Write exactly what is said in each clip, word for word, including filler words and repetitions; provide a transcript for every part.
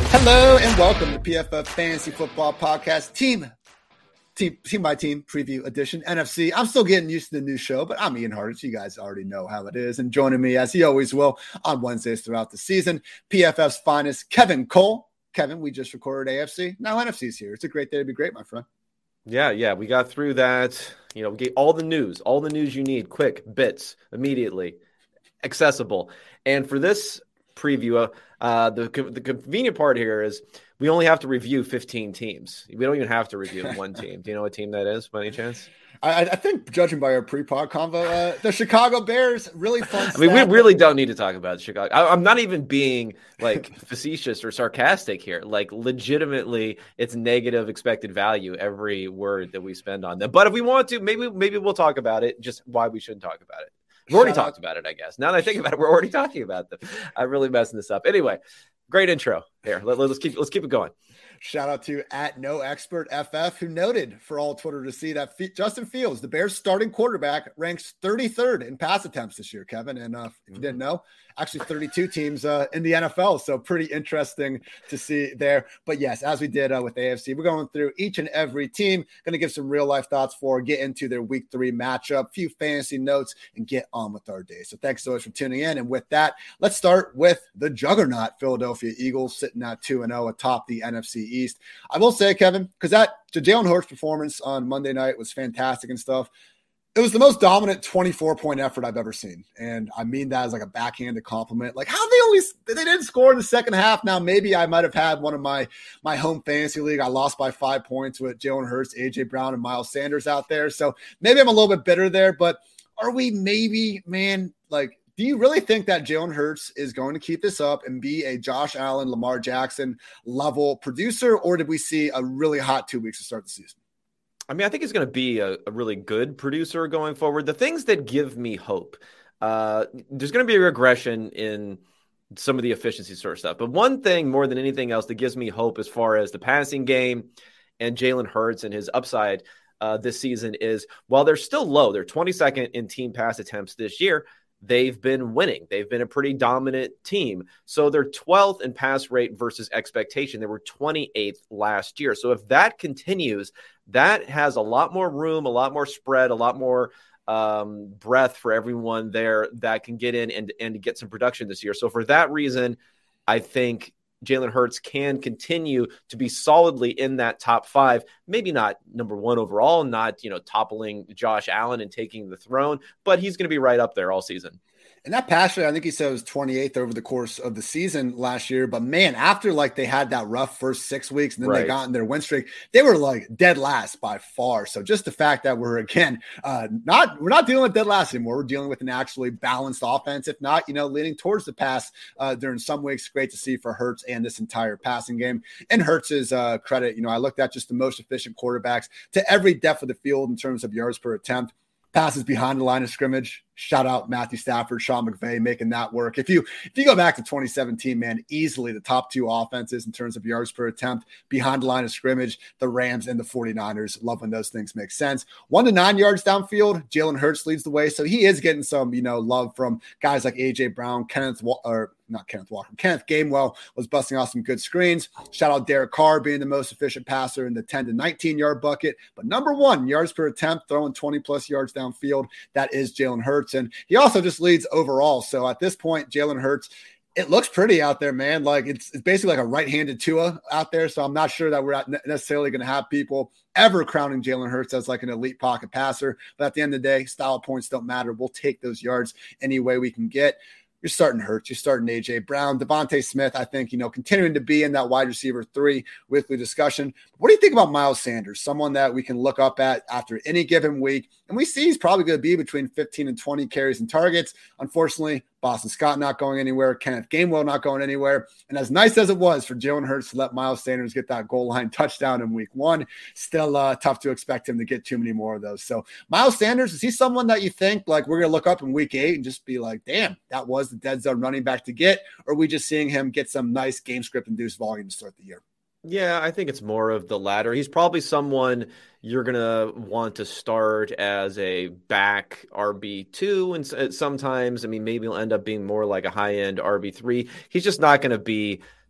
Hello and welcome to P F F Fantasy Football Podcast Team Team Team by Team Preview Edition N F C. I'm still getting used to the new show, but I'm Ian Hartitz. You guys already know how it is. And joining me, as he always will, on Wednesdays throughout the season, P F F's finest, Kevin Cole. Kevin, we just recorded A F C. Now N F C's here. It's a great day to be great, my friend. Yeah, yeah, we got through that. You know, we get all the news, all the news you need, quick bits, immediately, accessible. And for this preview, uh, the the convenient part here is we only have to review fifteen teams. We don't even have to review one team. Do you know what team that is, by any chance? I, I think, judging by our pre-pod convo, uh, the Chicago Bears, really fun. I mean, we really don't need to talk about Chicago. I, I'm not even being like facetious or sarcastic here. Like, legitimately, it's negative expected value every word that we spend on them. But if we want to, maybe maybe we'll talk about it. Just why we shouldn't talk about it. We've already Shout talked out. about it, I guess. Now that I think about it, we're already talking about them. I'm really messing this up. Anyway, great intro here. Let, let's keep let's keep it going. Shout out to at No Expert F F, who noted for all Twitter to see that F- Justin Fields, the Bears' starting quarterback, ranks thirty-third in pass attempts this year, Kevin. And uh, if you didn't know, actually thirty-two teams uh, in the N F L. So pretty interesting to see there. But yes, as we did uh, with A F C, we're going through each and every team, going to give some real life thoughts for, get into their week three matchup, few fantasy notes, and get on with our day. So thanks so much for tuning in. And with that, let's start with the juggernaut Philadelphia Eagles, sitting at two and oh atop the N F C East. I will say, Kevin, because that the Jalen Hurts performance on Monday night was fantastic and stuff. It was the most dominant twenty-four point effort I've ever seen. And I mean that as like a backhanded compliment. Like, how they always, they didn't score in the second half. Now, maybe I might have had one of my, my home fantasy league. I lost by five points with Jalen Hurts, A J Brown, and Miles Sanders out there. So maybe I'm a little bit bitter there, but are we maybe, man, like, do you really think that Jalen Hurts is going to keep this up and be a Josh Allen, Lamar Jackson level producer, or did we see a really hot two weeks to start the season? I mean, I think he's going to be a, a really good producer going forward. The things that give me hope, uh, there's going to be a regression in some of the efficiency sort of stuff. But one thing more than anything else that gives me hope as far as the passing game and Jalen Hurts and his upside uh, this season is, while they're still low, they're twenty-second in team pass attempts this year, they've been winning. They've been a pretty dominant team. So they're twelfth in pass rate versus expectation. They were twenty-eighth last year. So if that continues, that has a lot more room, a lot more spread, a lot more um, breadth for everyone there that can get in and, and get some production this year. So for that reason, I think Jalen Hurts can continue to be solidly in that top five, maybe not number one overall, not, you know, toppling Josh Allen and taking the throne, but he's going to be right up there all season. And that pass rate, I think he said it was twenty-eighth over the course of the season last year. But man, after like they had that rough first six weeks and then right. they got in their win streak, they were like dead last by far. So just the fact that we're again uh, not we're not dealing with dead last anymore. We're dealing with an actually balanced offense. If not, you know, leaning towards the pass uh, during some weeks. Great to see for Hurts and this entire passing game. And Hurts's uh, credit, you know, I looked at just the most efficient quarterbacks to every depth of the field in terms of yards per attempt. Passes behind the line of scrimmage. Shout out Matthew Stafford, Sean McVay making that work. If you if you go back to twenty seventeen, man, easily the top two offenses in terms of yards per attempt behind the line of scrimmage, the Rams and the 49ers. Love when those things make sense. One to nine yards downfield, Jalen Hurts leads the way. So he is getting some, you know, love from guys like A J Brown, Kenneth, or not Kenneth Walker, Kenneth Gainwell was busting off some good screens. Shout out Derek Carr being the most efficient passer in the ten to nineteen yard bucket. But number one, yards per attempt, throwing twenty plus yards downfield, that is Jalen Hurts. And he also just leads overall. So at this point, Jalen Hurts, it looks pretty out there, man. Like it's, it's basically like a right-handed Tua out there. So I'm not sure that we're not necessarily going to have people ever crowning Jalen Hurts as like an elite pocket passer. But at the end of the day, style points don't matter. We'll take those yards any way we can get. You're starting Hurts. You're starting A J Brown. Devontae Smith, I think, you know, continuing to be in that wide receiver three weekly discussion. What do you think about Miles Sanders, someone that we can look up at after any given week? And we see he's probably going to be between fifteen and twenty carries and targets. Unfortunately, Boston Scott not going anywhere, Kenneth Gainwell not going anywhere. And as nice as it was for Jalen Hurts to let Miles Sanders get that goal line touchdown in week one, still uh, tough to expect him to get too many more of those. So Miles Sanders, is he someone that you think like we're going to look up in week eight and just be like, damn, that was the dead zone running back to get? Or are we just seeing him get some nice game script induced volume to start the year? Yeah, I think it's more of the latter. He's probably someone you're going to want to start as a back R B two. And sometimes, I mean, maybe he'll end up being more like a high-end R B three. He's just not going to be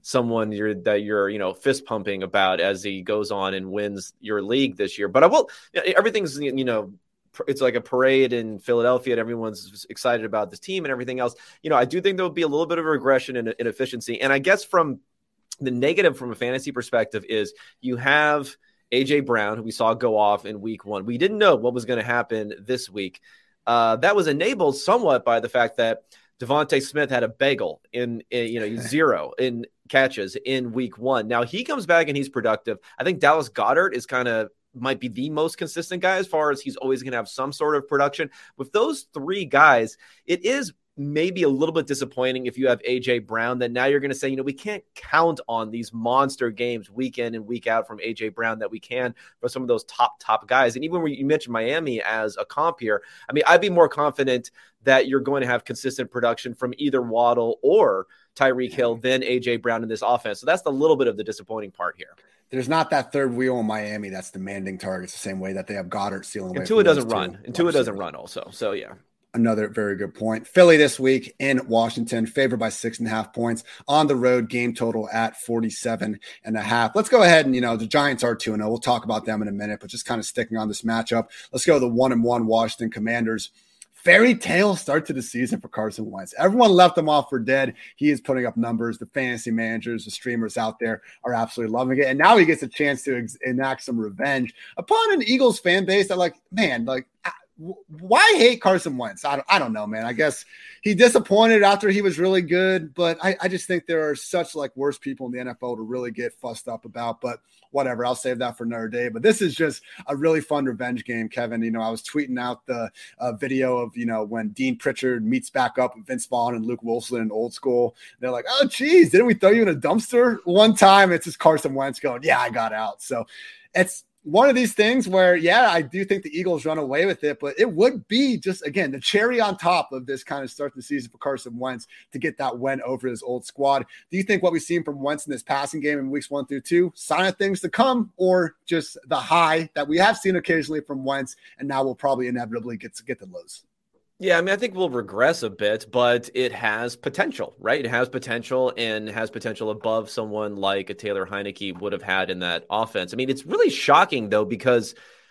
someone you're that you're, you know, fist pumping about as he goes on and wins your league this year. But I will, everything's, you know, it's like a parade in Philadelphia and everyone's excited about this team and everything else. You know, I do think there'll be a little bit of a regression in, in efficiency. And I guess from the negative from a fantasy perspective is you have A J Brown, who we saw go off in week one. We didn't know what was going to happen this week. Uh, that was enabled somewhat by the fact that Devontae Smith had a bagel in, in, you know, zero in catches in week one. Now he comes back and he's productive. I think Dallas Goedert is kind of might be the most consistent guy as far as he's always going to have some sort of production. With those three guys, it is maybe a little bit disappointing if you have A J Brown, that now you're going to say, you know, we can't count on these monster games week in and week out from A J Brown that we can for some of those top, top guys. And even when you mentioned Miami as a comp here, I mean, I'd be more confident that you're going to have consistent production from either Waddle or Tyreek Hill than A J Brown in this offense. So that's the little bit of the disappointing part here. There's not that third wheel in Miami that's demanding targets the same way that they have Goddard stealing away. And Tua doesn't run. And Tua doesn't run also. So, yeah. Another very good point. Philly this week in Washington, favored by six and a half points on the road, game total at forty-seven and a half. Let's go ahead and, you know, the Giants are two and oh. We'll talk about them in a minute, but just kind of sticking on this matchup. Let's go to the one and one Washington Commanders. Fairy tale start to the season for Carson Wentz. Everyone left him off for dead. He is putting up numbers. The fantasy managers, the streamers out there are absolutely loving it. And now he gets a chance to ex- enact some revenge upon an Eagles fan base that, like, man, like, I, why hate Carson Wentz? I don't, I don't know, man. I guess he disappointed after he was really good, but I, I just think there are such like worse people in the N F L to really get fussed up about, but whatever, I'll save that for another day. But this is just a really fun revenge game, Kevin. You know, I was tweeting out the uh, video of, you know, when Dean Pritchard meets back up with Vince Vaughn and Luke Wilson in Old School. They're like, oh, geez, didn't we throw you in a dumpster one time? It's just Carson Wentz going, yeah, I got out. So it's one of these things where, yeah, I do think the Eagles run away with it, but it would be just, again, the cherry on top of this kind of start the season for Carson Wentz to get that win over his old squad. Do you think what we've seen from Wentz in this passing game in weeks one through two, sign of things to come, or just the high that we have seen occasionally from Wentz, and now we'll probably inevitably get to get the lows? Yeah, I mean, I think we'll regress a bit, but it has potential, right? It has potential and has potential above someone like a Taylor Heineke would have had in that offense. I mean, it's really shocking, though, because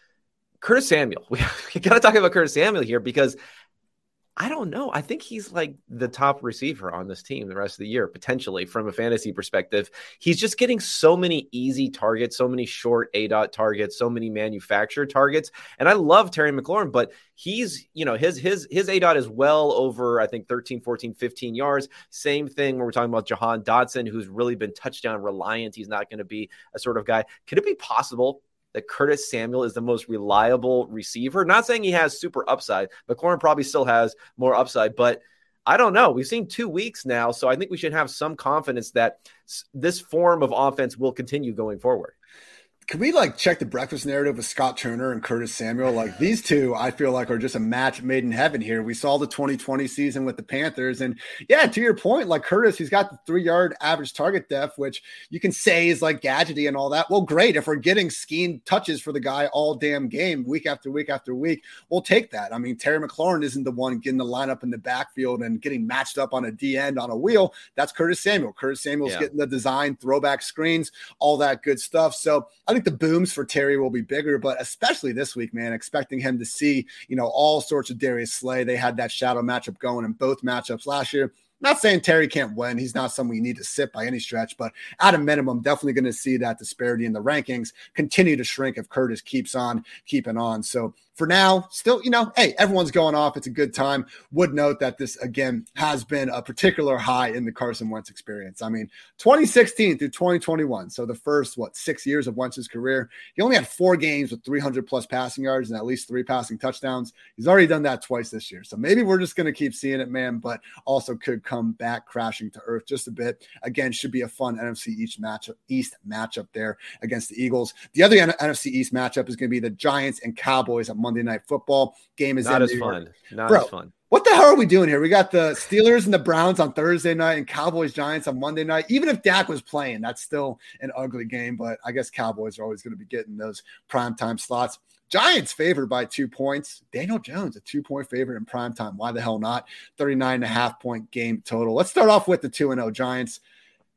Curtis Samuel, we, we got to talk about Curtis Samuel here because I don't know. I think he's like the top receiver on this team the rest of the year, potentially from a fantasy perspective. He's just getting so many easy targets, so many short A DOT targets, so many manufactured targets. And I love Terry McLaurin, but he's, you know, his, his, his A DOT is well over, I think, thirteen, fourteen, fifteen yards. Same thing when we're talking about Jahan Dotson, who's really been touchdown reliant. He's not going to be a sort of guy. Could it be possible that Curtis Samuel is the most reliable receiver? Not saying he has super upside. McLaurin probably still has more upside, but I don't know. We've seen two weeks now, so I think we should have some confidence that this form of offense will continue going forward. Can we like check the breakfast narrative with Scott Turner and Curtis Samuel? Like these two, I feel like are just a match made in heaven here. We saw the twenty twenty season with the Panthers, and yeah, to your point, like Curtis, he's got the three yard average target depth, which you can say is like gadgety and all that. Well, great. If we're getting scheme touches for the guy all damn game, week after week after week, we'll take that. I mean, Terry McLaurin isn't the one getting the lineup in the backfield and getting matched up on a D end on a wheel. That's Curtis Samuel. Curtis Samuel's yeah. getting the design, throwback screens, all that good stuff. So I think the booms for Terry will be bigger, but especially this week, man, expecting him to see, you know, all sorts of Darius Slay. They had that shadow matchup going in both matchups last year. Not saying Terry can't win. He's not someone you need to sit by any stretch, but at a minimum, definitely going to see that disparity in the rankings continue to shrink if Curtis keeps on keeping on. So for now, still, you know, hey, everyone's going off. It's a good time. Would note that this, again, has been a particular high in the Carson Wentz experience. I mean, twenty sixteen through twenty twenty-one, so the first, what, six years of Wentz's career, he only had four games with three hundred plus passing yards and at least three passing touchdowns. He's already done that twice this year. So maybe we're just going to keep seeing it, man, but also could come back crashing to earth just a bit. Again, should be a fun N F C East matchup, East matchup there against the Eagles. The other N F C East matchup is going to be the Giants and Cowboys on Monday Night Football. Game is not as New fun. York. Not Bro, as fun. What the hell are we doing here? We got the Steelers and the Browns on Thursday night and Cowboys Giants on Monday night. Even if Dak was playing, that's still an ugly game, but I guess Cowboys are always going to be getting those primetime slots. Giants favored by two points. Daniel Jones, a two-point favorite in primetime. Why the hell not? thirty-nine and a half point game total. Let's start off with the two and oh Giants.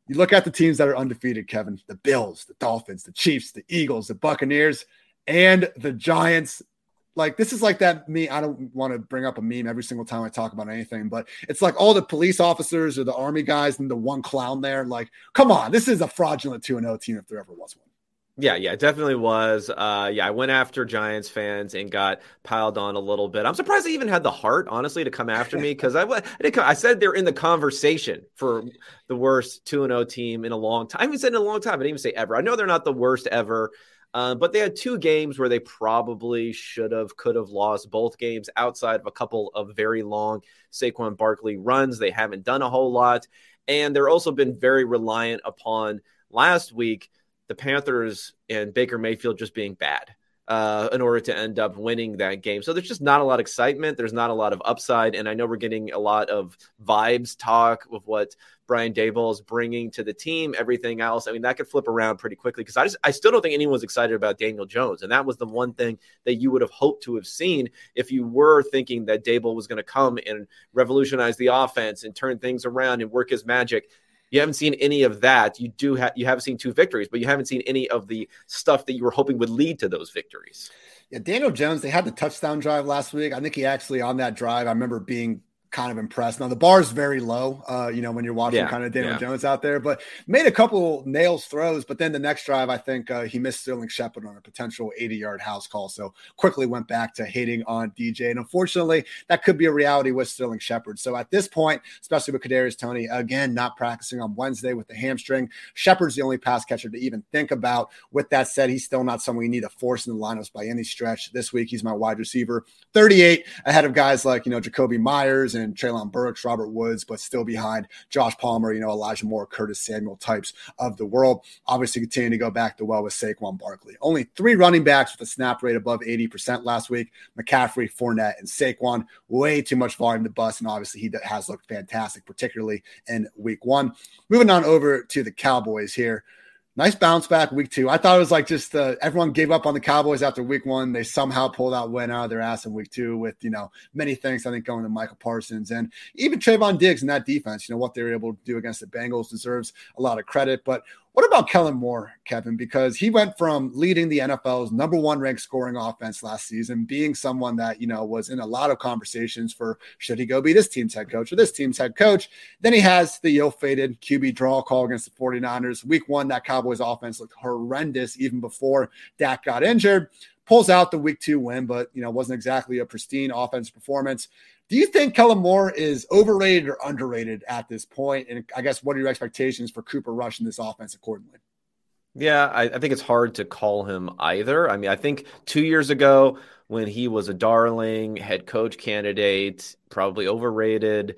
You look at the teams that are undefeated, Kevin, the Bills, the Dolphins, the Chiefs, the Eagles, the Buccaneers, and the Giants. Like, this is like that me. I don't want to bring up a meme every single time I talk about anything, but it's like all the police officers or the army guys and the one clown there. Like, come on, this is a fraudulent two and oh team if there ever was one. Yeah, yeah, it definitely was. Uh, yeah, I went after Giants fans and got piled on a little bit. I'm surprised they even had the heart, honestly, to come after me because I, I, didn't come, I said they're in the conversation for the worst two and oh team in a long time. I haven't said in a long time. I didn't even say ever. I know they're not the worst ever, uh, but they had two games where they probably should have, could have lost both games outside of a couple of very long Saquon Barkley runs. They haven't done a whole lot, and they're also been very reliant upon last week the Panthers and Baker Mayfield just being bad uh, in order to end up winning that game. So there's just not a lot of excitement. There's not a lot of upside. And I know we're getting a lot of vibes talk of what Brian Daboll is bringing to the team, everything else. I mean, that could flip around pretty quickly because I just, I still don't think anyone's excited about Daniel Jones. And that was the one thing that you would have hoped to have seen if you were thinking that Daboll was going to come and revolutionize the offense and turn things around and work his magic. You haven't seen any of that. You do have you have seen two victories, but you haven't seen any of the stuff that you were hoping would lead to those victories. Yeah, Daniel Jones, they had the touchdown drive last week. I think he actually on that drive, I remember being kind of impressed. Now the bar is very low, uh, you know, when you're watching yeah, kind of Daniel yeah. Jones out there, but made a couple nails throws. But then the next drive, I think uh, he missed Sterling Shepard on a potential eighty yard house call. So quickly went back to hating on D J. And unfortunately, that could be a reality with Sterling Shepard. So at this point, especially with Kadarius Toney, again, not practicing on Wednesday with the hamstring, Shepard's the only pass catcher to even think about. With that said, he's still not someone you need to force in the lineups by any stretch. This week, he's my wide receiver, thirty-eight, ahead of guys like, you know, Jacoby Myers and Treylon Burks, Robert Woods, but still behind Josh Palmer, you know, Elijah Moore, Curtis Samuel types of the world. Obviously, continuing to go back to well with Saquon Barkley. Only three running backs with a snap rate above eighty percent last week: McCaffrey, Fournette, and Saquon. Way too much volume to bust, and obviously he has looked fantastic, particularly in week one. Moving on over to the Cowboys here. Nice bounce back week two. I thought it was like just uh, everyone gave up on the Cowboys after week one. They somehow pulled out win out of their ass in week two with, you know, many things, I think, going to Michael Parsons and even Trayvon Diggs in that defense. You know, what they were able to do against the Bengals deserves a lot of credit. But what about Kellen Moore, Kevin? Because he went from leading the N F L's number one ranked scoring offense last season, being someone that, you know, was in a lot of conversations for should he go be this team's head coach or this team's head coach. Then he has the ill-fated Q B draw call against the 49ers. Week one, that Cowboys offense looked horrendous even before Dak got injured. Pulls out the week two win, but, you know, wasn't exactly a pristine offense performance. Do you think Kellen Moore is overrated or underrated at this point? And I guess what are your expectations for Cooper Rush in this offense accordingly? Yeah, I, I think it's hard to call him either. I mean, I think two years ago when he was a darling head coach candidate, probably overrated.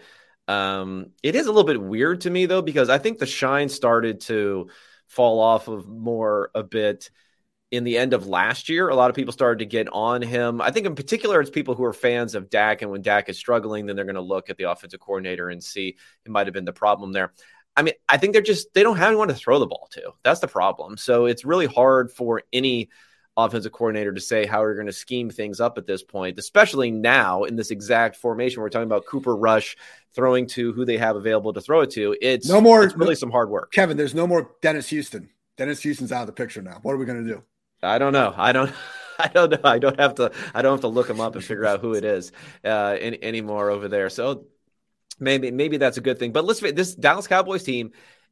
Um, it is a little bit weird to me, though, because I think the shine started to fall off of Moore a bit in the end of last year. A lot of people started to get on him. I think in particular, it's people who are fans of Dak, and when Dak is struggling, then they're going to look at the offensive coordinator and see it might have been the problem there. I mean, I think they're just, they don't have anyone to throw the ball to. That's the problem. So it's really hard for any offensive coordinator to say how we're going to scheme things up at this point, especially now in this exact formation. We're talking about Cooper Rush throwing to who they have available to throw it to. It's, no more, it's really some hard work. Kevin, there's no more Dennis Houston. Dennis Houston's out of the picture now. What are we going to do? I don't know. I don't. I don't know. I don't have to. I don't have to look him up and figure out who it is uh, any, anymore over there. So maybe maybe that's a good thing. But let's. This Dallas Cowboys team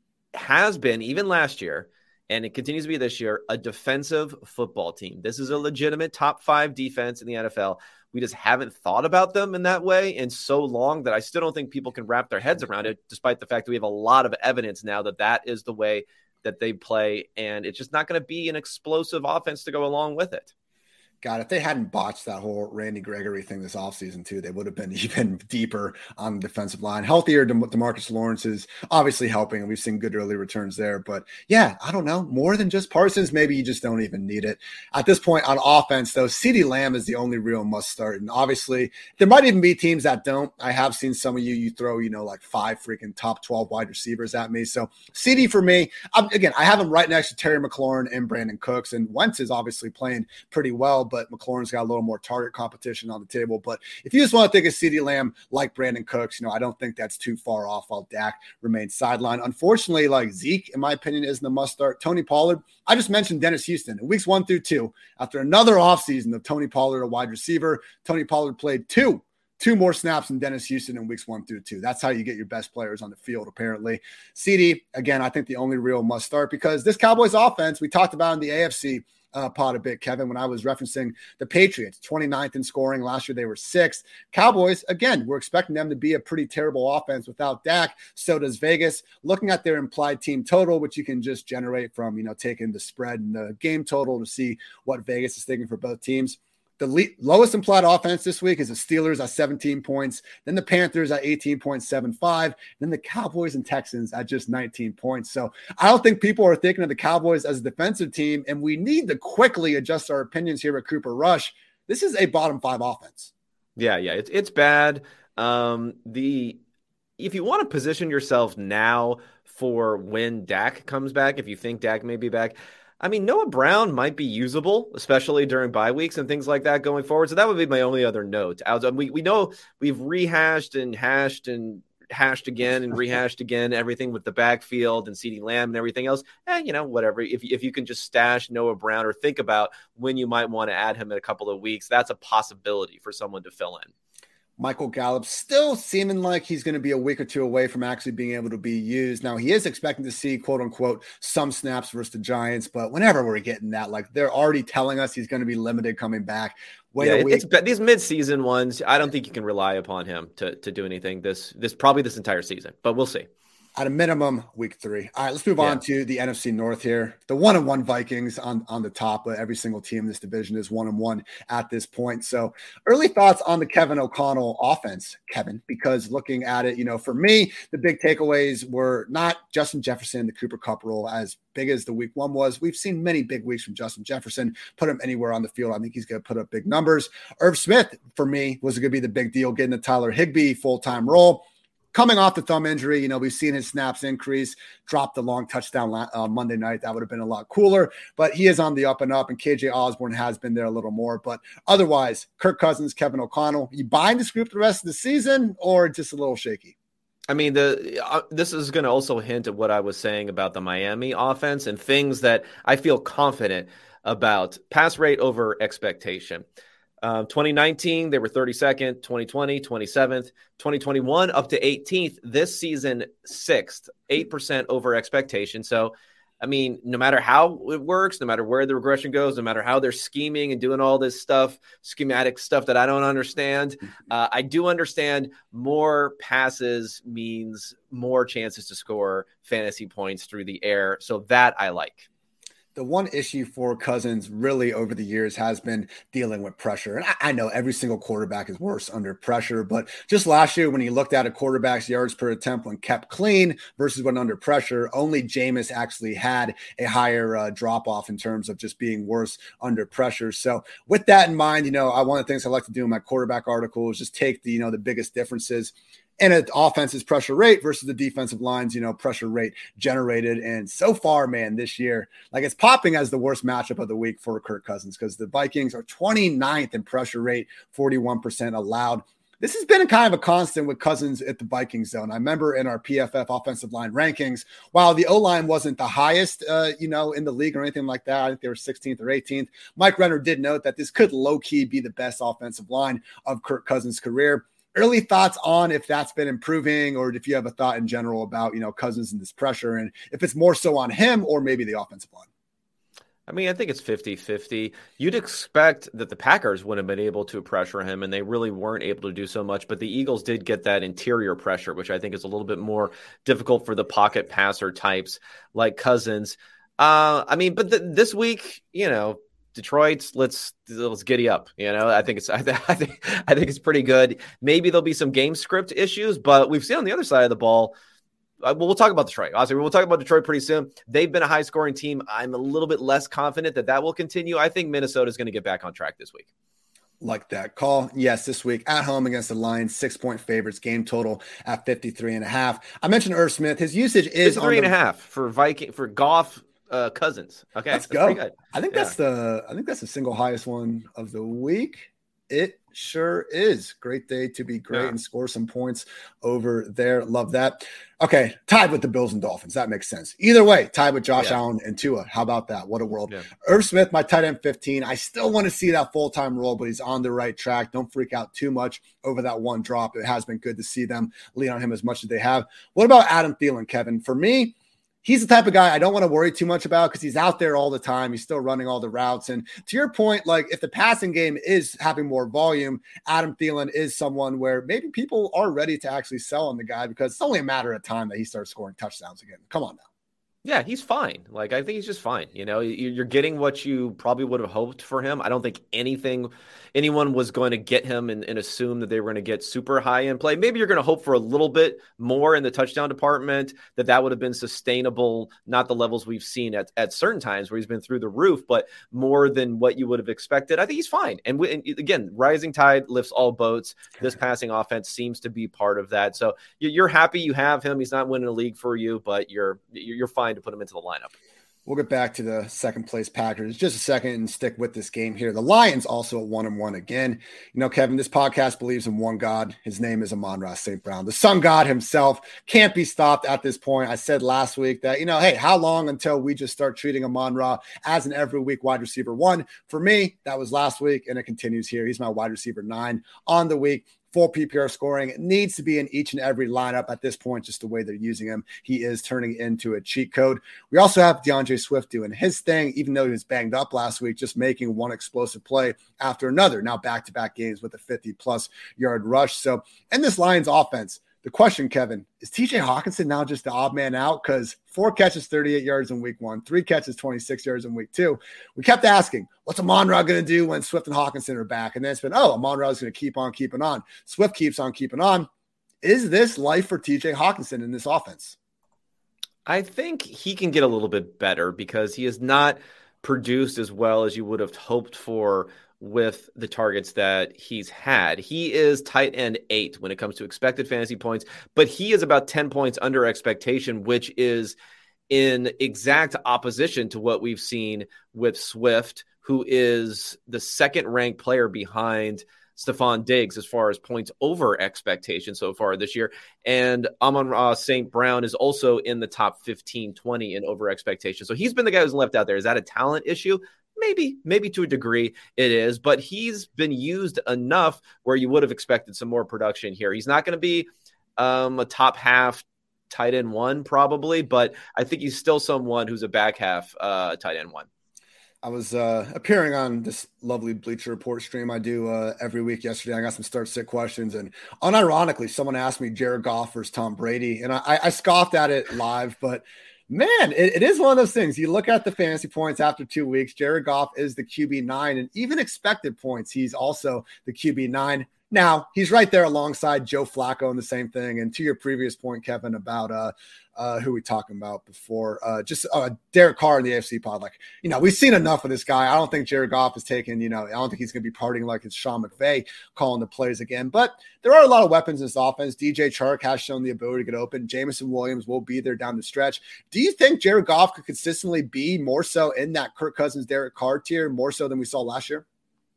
has been, even last year, and it continues to be this year, a defensive football team. This is a legitimate top five defense in the N F L. We just haven't thought about them in that way in so long that I still don't think people can wrap their heads around it, despite the fact that we have a lot of evidence now that that is the way that they play, and it's just not going to be an explosive offense to go along with it. God, if they hadn't botched that whole Randy Gregory thing this offseason too, they would have been even deeper on the defensive line. Healthier De- DeMarcus Lawrence is obviously helping, and we've seen good early returns there. But yeah, I don't know. More than just Parsons, maybe you just don't even need it. At this point on offense, though, CeeDee Lamb is the only real must start. And obviously, there might even be teams that don't. I have seen some of you, you throw, you know, like five freaking top twelve wide receivers at me. So CeeDee for me, I'm, again, I have him right next to Terry McLaurin and Brandon Cooks. And Wentz is obviously playing pretty well. but McLaurin's got a little more target competition on the table. But if you just want to think of CeeDee Lamb like Brandon Cooks, you know, I don't think that's too far off while Dak remains sidelined. Unfortunately, like Zeke, in my opinion, isn't a must start. Tony Pollard, I just mentioned Dennis Houston in weeks one through two. After another offseason of Tony Pollard, a wide receiver, Tony Pollard played two. Two more snaps than Dennis Houston in weeks one through two. That's how you get your best players on the field, apparently. CeeDee, again, I think the only real must start because this Cowboys offense, we talked about in the A F C uh, pod a bit, Kevin, when I was referencing the Patriots, twenty-ninth in scoring. Last year, they were sixth. Cowboys, again, we're expecting them to be a pretty terrible offense without Dak. So does Vegas. Looking at their implied team total, which you can just generate from, you know, taking the spread and the game total to see what Vegas is thinking for both teams. The le- lowest implied offense this week is the Steelers at seventeen points, then the Panthers at eighteen point seven five, then the Cowboys and Texans at just nineteen points. So I don't think people are thinking of the Cowboys as a defensive team, and we need to quickly adjust our opinions here at Cooper Rush. This is a bottom five offense. Yeah, yeah, it's it's bad. Um, the if you want to position yourself now for when Dak comes back, if you think Dak may be back, I mean, Noah Brown might be usable, especially during bye weeks and things like that going forward. So that would be my only other note. We we know we've rehashed and hashed and hashed again and rehashed again everything with the backfield and CeeDee Lamb and everything else. And, you know, whatever. If, if you can just stash Noah Brown or think about when you might want to add him in a couple of weeks, that's a possibility for someone to fill in. Michael Gallup still seeming like he's going to be a week or two away from actually being able to be used. Now, he is expecting to see, quote unquote, some snaps versus the Giants, but whenever we're getting that, like they're already telling us he's going to be limited coming back. Wait yeah, a week. It's, these mid-season ones, I don't think you can rely upon him to, to do anything this, this probably this entire season, but we'll see. At a minimum, week three. All right, let's move yeah. on to the N F C North here. The one and one Vikings on, on the top, but every single team in this division is one and one at this point. So early thoughts on the Kevin O'Connell offense, Kevin, because looking at it, you know, for me, the big takeaways were not Justin Jefferson, the Cooper Kupp role, as big as the week one was. We've seen many big weeks from Justin Jefferson. Put him anywhere on the field, I think he's going to put up big numbers. Irv Smith, for me, was going to be the big deal, getting the Tyler Higbee full-time role. Coming off the thumb injury, you know, we've seen his snaps increase, dropped the long touchdown uh, Monday night. That would have been a lot cooler, but he is on the up and up, and K J Osborne has been there a little more. But otherwise, Kirk Cousins, Kevin O'Connell, you buying this group the rest of the season or just a little shaky? I mean, the uh, this is going to also hint at what I was saying about the Miami offense and things that I feel confident about. Pass rate over expectation. Um, twenty nineteen, they were thirty-second, twenty twenty, twenty-seventh, twenty twenty-one, up to eighteenth. This season, sixth, eight percent over expectation. So, I mean, no matter how it works, no matter where the regression goes, no matter how they're scheming and doing all this stuff, schematic stuff that I don't understand, uh, I do understand more passes means more chances to score fantasy points through the air. So that I like. The one issue for Cousins really over the years has been dealing with pressure. And I, I know every single quarterback is worse under pressure, but just last year when he looked at a quarterback's yards per attempt when kept clean versus when under pressure, only Jameis actually had a higher uh, drop-off in terms of just being worse under pressure. So with that in mind, you know, I, one of the things I like to do in my quarterback article is just take the, you know, the biggest differences and an offense's pressure rate versus the defensive line's, you know, pressure rate generated. And so far, man, this year, like it's popping as the worst matchup of the week for Kirk Cousins because the Vikings are twenty-ninth in pressure rate, forty-one percent allowed. This has been a kind of a constant with Cousins at the Vikings zone. I remember in our P F F offensive line rankings, while the O-line wasn't the highest, uh, you know, in the league or anything like that, I think they were sixteenth or eighteenth. Mike Renner did note that this could low-key be the best offensive line of Kirk Cousins' career. Early thoughts on if that's been improving or if you have a thought in general about, you know, Cousins and this pressure and if it's more so on him or maybe the offensive line. I mean, I think it's fifty-fifty. You'd expect that the Packers wouldn't have been able to pressure him, and they really weren't able to do so much. But the Eagles did get that interior pressure, which I think is a little bit more difficult for the pocket passer types like Cousins. Uh, I mean, but the, this week, you know, Detroit, let's let's giddy up. You know, I think it's I, th- I think I think it's pretty good. Maybe there'll be some game script issues, but we've seen on the other side of the ball. Uh, well, we'll talk about Detroit. Honestly, we'll talk about Detroit pretty soon. They've been a high scoring team. I'm a little bit less confident that that will continue. I think Minnesota is going to get back on track this week. Like that call. Yes, this week at home against the Lions, six point favorites, game total at fifty-three and a half. I mentioned Irv Smith. His usage is three and a half for Viking for Goff. uh, Cousins. Okay, let's that's go. pretty good. I think yeah. that's the I think that's the single highest one of the week. It sure is. Great day to be great yeah. and score some points over there. Love that. Okay, tied with the Bills and Dolphins. That makes sense. Either way, tied with Josh yeah. Allen and Tua. How about that? What a world. Yeah. Irv Smith, my tight end fifteen. I still want to see that full-time role, but he's on the right track. Don't freak out too much over that one drop. It has been good to see them lean on him as much as they have. What about Adam Thielen, Kevin? For me, he's the type of guy I don't want to worry too much about because he's out there all the time. He's still running all the routes. And to your point, like if the passing game is having more volume, Adam Thielen is someone where maybe people are ready to actually sell on the guy because it's only a matter of time that he starts scoring touchdowns again. Come on now. Yeah, he's fine. Like, I think he's just fine. You know, you're getting what you probably would have hoped for him. I don't think anything, anyone was going to get him and, and assume that they were going to get super high in play. Maybe you're going to hope for a little bit more in the touchdown department, that that would have been sustainable, not the levels we've seen at, at certain times where he's been through the roof, but more than what you would have expected. I think he's fine. And, we, and again, rising tide lifts all boats. This passing offense seems to be part of that. So you're happy you have him. He's not winning a league for you, but you're you're fine to put him into the lineup. We'll get back to the second place Packers just a second and stick with this game here. The Lions also at one and one again. You know, Kevin, this podcast believes in one God. His name is Amon-Ra Saint Brown, the sun god himself. Can't be stopped at this point. I said last week that, you know, hey, how long until we just start treating Amon-Ra as an every week wide receiver one? For me, that was last week, and it continues here. He's my wide receiver nine on the week. Full P P R scoring. It needs to be in each and every lineup at this point, just the way they're using him. He is turning into a cheat code. We also have DeAndre Swift doing his thing, even though he was banged up last week, just making one explosive play after another. Now back-to-back games with a fifty-plus yard rush. So, and this Lions offense, the question, Kevin, is T J Hawkinson now just the odd man out? Because four catches, thirty-eight yards in week one, three catches, twenty-six yards in week two. We kept asking, what's Amon-Ra going to do when Swift and Hawkinson are back? And then it's been, oh, Amon-Ra is going to keep on keeping on. Swift keeps on keeping on. Is this life for T J Hawkinson in this offense? I think he can get a little bit better because he has not produced as well as you would have hoped for with the targets that he's had. He is tight end eight when it comes to expected fantasy points, but he is about ten points under expectation, which is in exact opposition to what we've seen with Swift, who is the second ranked player behind Stephon Diggs as far as points over expectation so far this year. And Amon-Ra Saint Brown is also in the top fifteen, twenty in over expectation. So he's been the guy who's left out there. Is that a talent issue? Maybe, maybe to a degree it is, but he's been used enough where you would have expected some more production here. He's not going to be um, a top half tight end one probably, but I think he's still someone who's a back half uh, tight end one. I was uh, appearing on this lovely Bleacher Report stream I do uh, every week yesterday. I got some start sit questions, and unironically, someone asked me Jared Goff versus Tom Brady, and I, I scoffed at it live, but man, it, it is one of those things. You look at the fantasy points after two weeks, Jared Goff is the Q B nine, and even expected points, he's also the Q B nine. Now, he's right there alongside Joe Flacco in the same thing. And to your previous point, Kevin, about uh, uh, who we talking about before, uh, just uh, Derek Carr in the A F C pod. Like, you know, we've seen enough of this guy. I don't think Jared Goff is taking, you know, I don't think he's going to be partying like it's Sean McVay calling the plays again. But there are a lot of weapons in this offense. D J Chark has shown the ability to get open. Jameson Williams will be there down the stretch. Do you think Jared Goff could consistently be more so in that Kirk Cousins, Derek Carr tier, more so than we saw last year?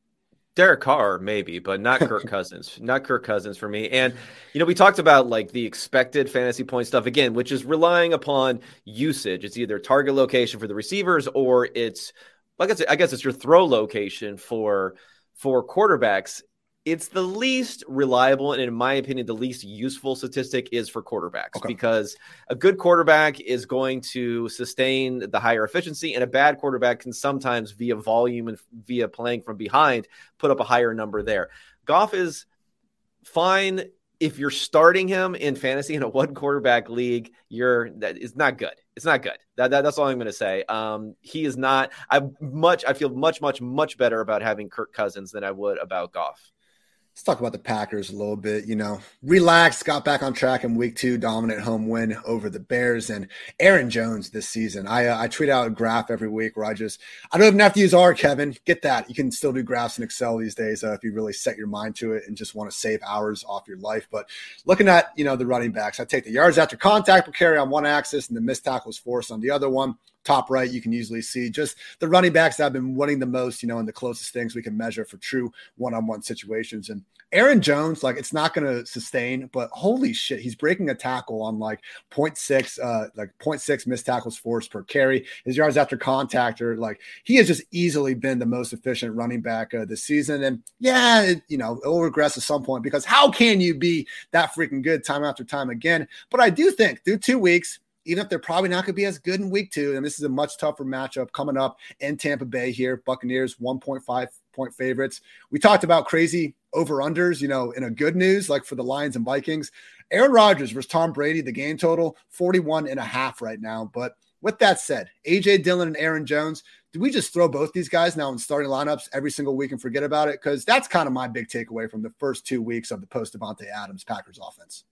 Derek Carr, maybe, but not Kirk Cousins. Not Kirk Cousins for me. And, you know, we talked about like the expected fantasy point stuff again, which is relying upon usage. It's either target location for the receivers or it's, I guess, I guess it's your throw location for for quarterbacks. It's the least reliable and, in my opinion, the least useful statistic is for quarterbacks okay. because a good quarterback is going to sustain the higher efficiency, and a bad quarterback can sometimes, via volume and via playing from behind, put up a higher number there. Goff is fine if you're starting him in fantasy in a one quarterback league. You're that is not good. It's not good. That, that that's all I'm going to say. Um, he is not. I much. I feel much, much, much better about having Kirk Cousins than I would about Goff. Let's talk about the Packers a little bit. You know, relaxed, got back on track in week two, dominant home win over the Bears. And Aaron Jones this season. I uh, I tweet out a graph every week where I just, I don't even have to use R, Kevin. Get that. You can still do graphs in Excel these days uh, if you really set your mind to it and just want to save hours off your life. But looking at, you know, the running backs, I take the yards after contact per carry on one axis and the missed tackles forced on the other one. top right, you can usually see just the running backs that have been winning the most, you know, and the closest things we can measure for true one-on-one situations. And Aaron Jones, like, it's not going to sustain, but holy shit, he's breaking a tackle on like zero point six, uh, like zero point six missed tackles forced per carry. His yards after contact are like, he has just easily been the most efficient running back uh, this season. And yeah, it, you know, it'll regress at some point, because how can you be that freaking good time after time again? But I do think through two weeks, even if they're probably not going to be as good in week two, and this is a much tougher matchup coming up in Tampa Bay here, Buccaneers one point five point favorites. We talked about crazy over-unders, you know, in a good news, like for the Lions and Vikings. Aaron Rodgers versus Tom Brady, the game total, forty-one and a half right now. But with that said, A J Dillon and Aaron Jones, do we just throw both these guys now in starting lineups every single week and forget about it? Because that's kind of my big takeaway from the first two weeks of the post-Davante Adams Packers offense.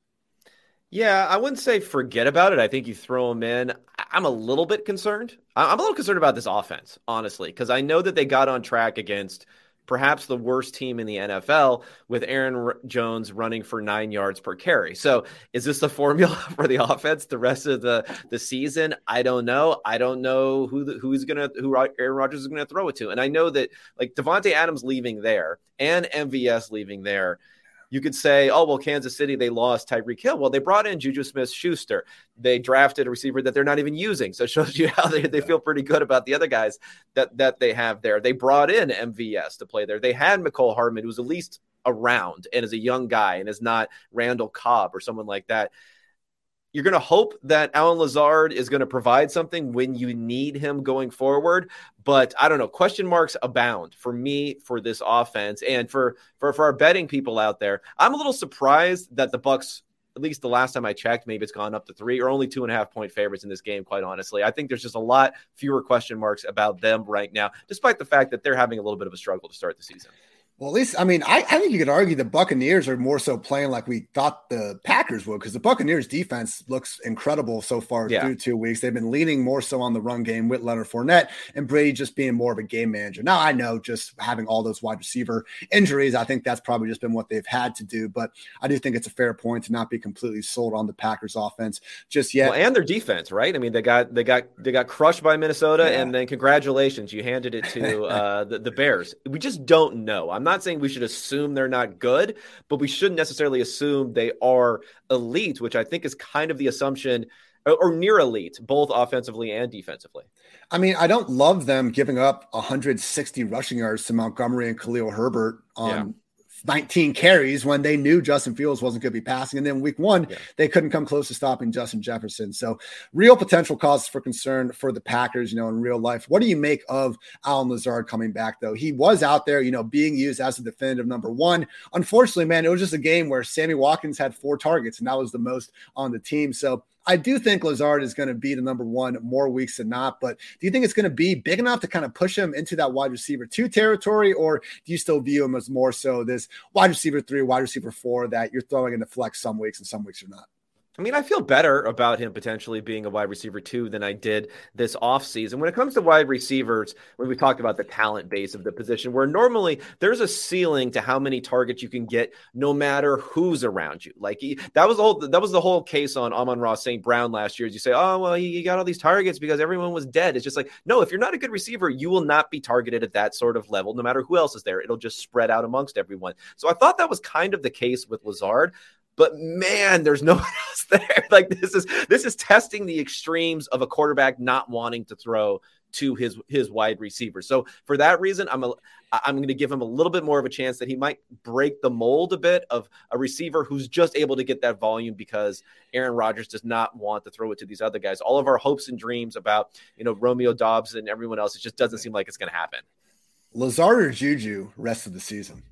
Yeah, I wouldn't say forget about it. I think you throw them in. I'm a little bit concerned. I'm a little concerned about this offense, honestly, because I know that they got on track against perhaps the worst team in the N F L with Aaron R- Jones running for nine yards per carry. So is this the formula for the offense the rest of the, the season? I don't know. I don't know who the, who's going to, who Aaron Rodgers is going to throw it to. And I know that like Davante Adams leaving there and M V S leaving there, you could say, oh, well, Kansas City, they lost Tyreek Hill. Well, they brought in Juju Smith-Schuster. They drafted a receiver that they're not even using. So it shows you how they, they feel pretty good about the other guys that, that they have there. They brought in M V S to play there. They had Mecole Hardman, who's at least around and is a young guy and is not Randall Cobb or someone like that. You're going to hope that Allen Lazard is going to provide something when you need him going forward. But I don't know. Question marks abound for me for this offense and for, for, for our betting people out there. I'm a little surprised that the Bucs, at least the last time I checked, maybe it's gone up to three, or only two and a half point favorites in this game, quite honestly. I think there's just a lot fewer question marks about them right now, despite the fact that they're having a little bit of a struggle to start the season. Well, at least, I mean, I, I think you could argue the Buccaneers are more so playing like we thought the Packers would, because the Buccaneers defense looks incredible so far yeah. through two weeks. They've been leaning more so on the run game with Leonard Fournette and Brady just being more of a game manager. Now, I know just having all those wide receiver injuries, I think that's probably just been what they've had to do. But I do think it's a fair point to not be completely sold on the Packers offense just yet. Well, and their defense, right? I mean, they got they got they got crushed by Minnesota, yeah. and then congratulations, you handed it to uh, the, the Bears. We just don't know. I'm not saying we should assume assume they're not good, but we shouldn't necessarily assume they are elite, which I think is kind of the assumption, or, or near elite, both offensively and defensively. I mean, I don't love them giving up one hundred sixty rushing yards to Montgomery and Khalil Herbert on yeah. nineteen carries when they knew Justin Fields wasn't going to be passing. And then week one, yeah. they couldn't come close to stopping Justin Jefferson. So real potential causes for concern for the Packers, you know, in real life. What do you make of Allen Lazard coming back, though? He was out there, you know, being used as a definitive number one. Unfortunately, man, it was just a game where Sammy Watkins had four targets, and that was the most on the team. So I do think Lazard is going to be the number one more weeks than not, but do you think it's going to be big enough to kind of push him into that wide receiver two territory, or do you still view him as more so this wide receiver three, wide receiver four that you're throwing in the flex some weeks and some weeks you're not? I mean, I feel better about him potentially being a wide receiver two than I did this offseason. When it comes to wide receivers, when we talked about the talent base of the position, where normally there's a ceiling to how many targets you can get no matter who's around you. Like he, that was the whole, that was the whole case on Amon-Ra Saint Brown last year. As you say, oh, well, he got all these targets because everyone was dead. It's just like, no, if you're not a good receiver, you will not be targeted at that sort of level, no matter who else is there. It'll just spread out amongst everyone. So I thought that was kind of the case with Lazard. But man, there's no one else there. Like this is this is testing the extremes of a quarterback not wanting to throw to his his wide receiver. So for that reason, I'm a, I'm going to give him a little bit more of a chance that he might break the mold a bit of a receiver who's just able to get that volume because Aaron Rodgers does not want to throw it to these other guys. All of our hopes and dreams about, you know, Romeo Doubs and everyone else, it just doesn't seem like it's going to happen. Lazard or Juju rest of the season?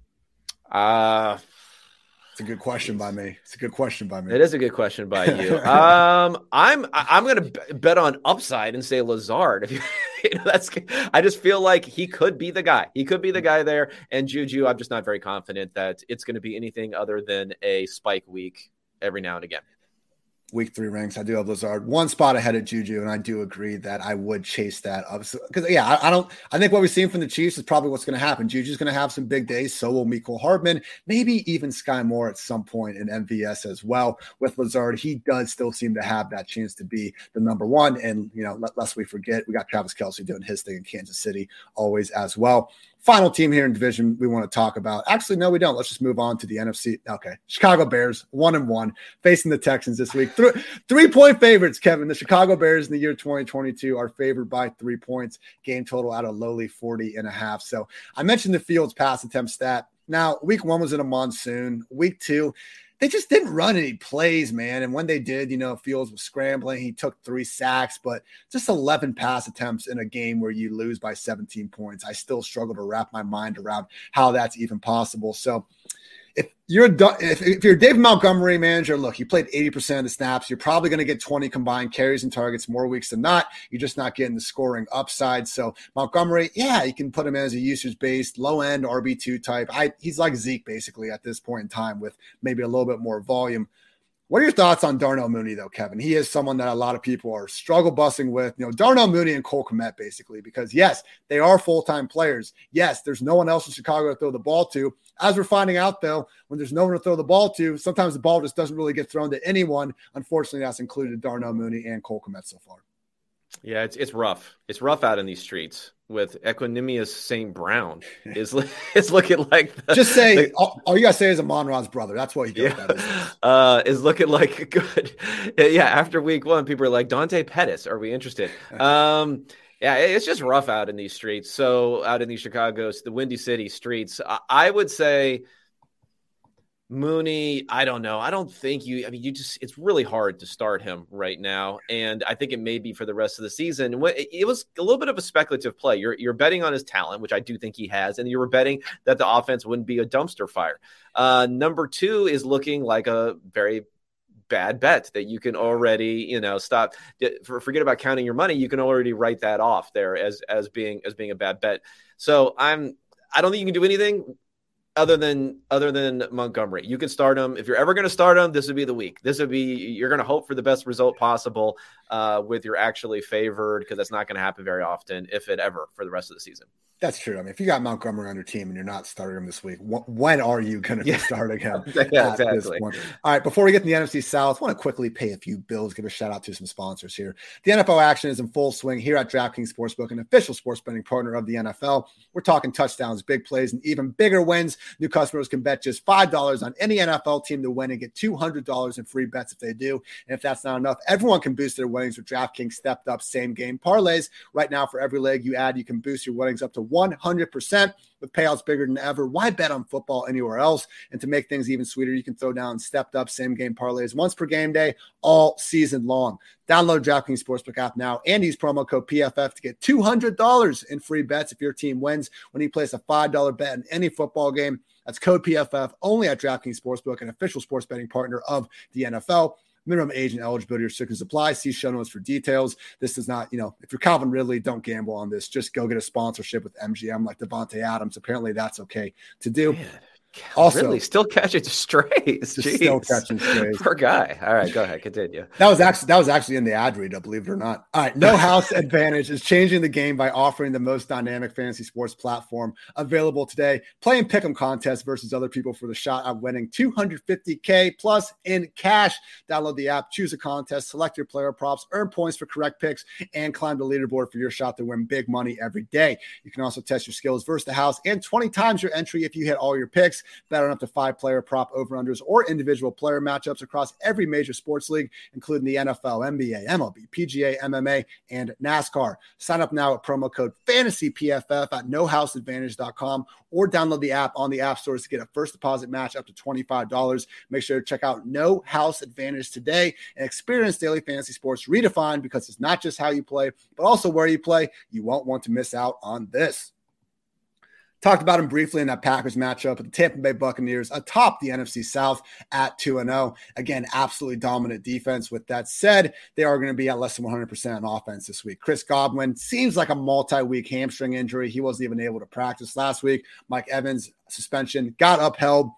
Uh It's a good question by me. It's a good question by me. It is a good question by you. um, I'm I'm going to bet on upside and say Lazard. If you, you know, that's I just feel like he could be the guy. He could be the guy there. And Juju, I'm just not very confident that it's going to be anything other than a spike week every now and again. week three ranks. I do have Lazard one spot ahead of Juju, and I do agree that I would chase that up. Because, so, yeah, I, I don't – I think what we've seen from the Chiefs is probably what's going to happen. Juju's going to have some big days. So will Mecole Hardman, maybe even Sky Moore at some point in M V S as well. With Lazard, he does still seem to have that chance to be the number one. And, you know, lest we forget, we got Travis Kelce doing his thing in Kansas City always as well. Final team here in division we want to talk about. Actually, no, we don't. Let's just move on to the N F C. Okay. Chicago Bears, one and one, facing the Texans this week. Th- three-point favorites, Kevin. The Chicago Bears in the year twenty twenty-two are favored by three points. Game total at a lowly forty and a half. So I mentioned the Fields pass attempt stat. Now, week one was in a monsoon. Week two, they just didn't run any plays, man. And when they did, you know, Fields was scrambling. He took three sacks, but just eleven pass attempts in a game where you lose by seventeen points. I still struggle to wrap my mind around how that's even possible. So if you're if, if you're David Montgomery manager, look, you played eighty percent of the snaps. You're probably going to get twenty combined carries and targets more weeks than not. You're just not getting the scoring upside. So Montgomery, yeah, you can put him as a usage-based, low-end R B two type. I, he's like Zeke basically at this point in time with maybe a little bit more volume. What are your thoughts on Darnell Mooney, though, Kevin? He is someone that a lot of people are struggle busting with. You know, Darnell Mooney and Cole Kmet, basically, because, yes, they are full-time players. Yes, there's no one else in Chicago to throw the ball to. As we're finding out, though, when there's no one to throw the ball to, sometimes the ball just doesn't really get thrown to anyone. Unfortunately, that's included Darnell Mooney and Cole Kmet so far. Yeah, it's it's rough. It's rough out in these streets with Equanimous Saint Brown is is looking like the, just say the, all, all you gotta say is Amon-Ra's brother. That's what he does. Yeah, that is. Uh, is looking like good. Yeah, after week one, people are like Dante Pettis. Are we interested? Um, yeah, it's just rough out in these streets. So out in these Chicago's, the Windy City streets, I, I would say. Mooney, I don't know. I don't think you, I mean, you just, it's really hard to start him right now. And I think it may be for the rest of the season. It was a little bit of a speculative play. You're, you're betting on his talent, which I do think he has. And you were betting that the offense wouldn't be a dumpster fire. Uh, number two is looking like a very bad bet that you can already, you know, stop for, forget about counting your money. You can already write that off there as, as being, as being a bad bet. So I'm, I don't think you can do anything Other than other than Montgomery. You can start him. If you're ever going to start him, this would be the week. This would be, you're going to hope for the best result possible uh, with your actually favored, because that's not going to happen very often, if it ever, for the rest of the season. That's true. I mean, if you got Montgomery on your team and you're not starting him this week, wh- when are you going to be yeah. starting him? yeah, exactly. All right, before we get to the N F C South, I want to quickly pay a few bills, give a shout out to some sponsors here. The N F L action is in full swing here at DraftKings Sportsbook, an official sports betting partner of the N F L. We're talking touchdowns, big plays, and even bigger wins. New customers can bet just five dollars on any N F L team to win and get two hundred dollars in free bets if they do. And if that's not enough, everyone can boost their winnings with DraftKings stepped up same game parlays. Right now, for every leg you add, you can boost your winnings up to one hundred percent. With payouts bigger than ever. Why bet on football anywhere else? And to make things even sweeter, you can throw down stepped up same game parlays once per game day all season long. Download DraftKings Sportsbook app now and use promo code P F F to get two hundred dollars in free bets if your team wins when you place a five dollars bet in any football game. That's code P F F only at DraftKings Sportsbook, an official sports betting partner of the N F L. Minimum age and eligibility restrictions apply. See show notes for details. This does not, you know, if you're Calvin Ridley, don't gamble on this. Just go get a sponsorship with M G M like Devontae Adams. Apparently that's okay to do. Man. Also, really still catching strays. Still catching strays. Poor guy. All right, go ahead, continue. That was actually that was actually in the ad read, believe it or not. All right, No House Advantage is changing the game by offering the most dynamic fantasy sports platform available today. Play and pick'em contests versus other people for the shot at winning two hundred fifty K plus in cash. Download the app, choose a contest, select your player props, earn points for correct picks, and climb the leaderboard for your shot to win big money every day. You can also test your skills versus the house and twenty times your entry if you hit all your picks. Bet on up to five player prop over-unders or individual player matchups across every major sports league, including the N F L, N B A, M L B, P G A, M M A, and NASCAR. Sign up now at promo code FANTASYPFF at no house advantage dot com or download the app on the app stores to get a first deposit match up to twenty-five dollars. Make sure to check out No House Advantage today and experience daily fantasy sports redefined, because it's not just how you play, but also where you play. You won't want to miss out on this. Talked about him briefly in that Packers matchup with the Tampa Bay Buccaneers atop the N F C South at two and oh. Again, absolutely dominant defense. With that said, they are going to be at less than one hundred percent on offense this week. Chris Godwin seems like a multi-week hamstring injury. He wasn't even able to practice last week. Mike Evans suspension got upheld.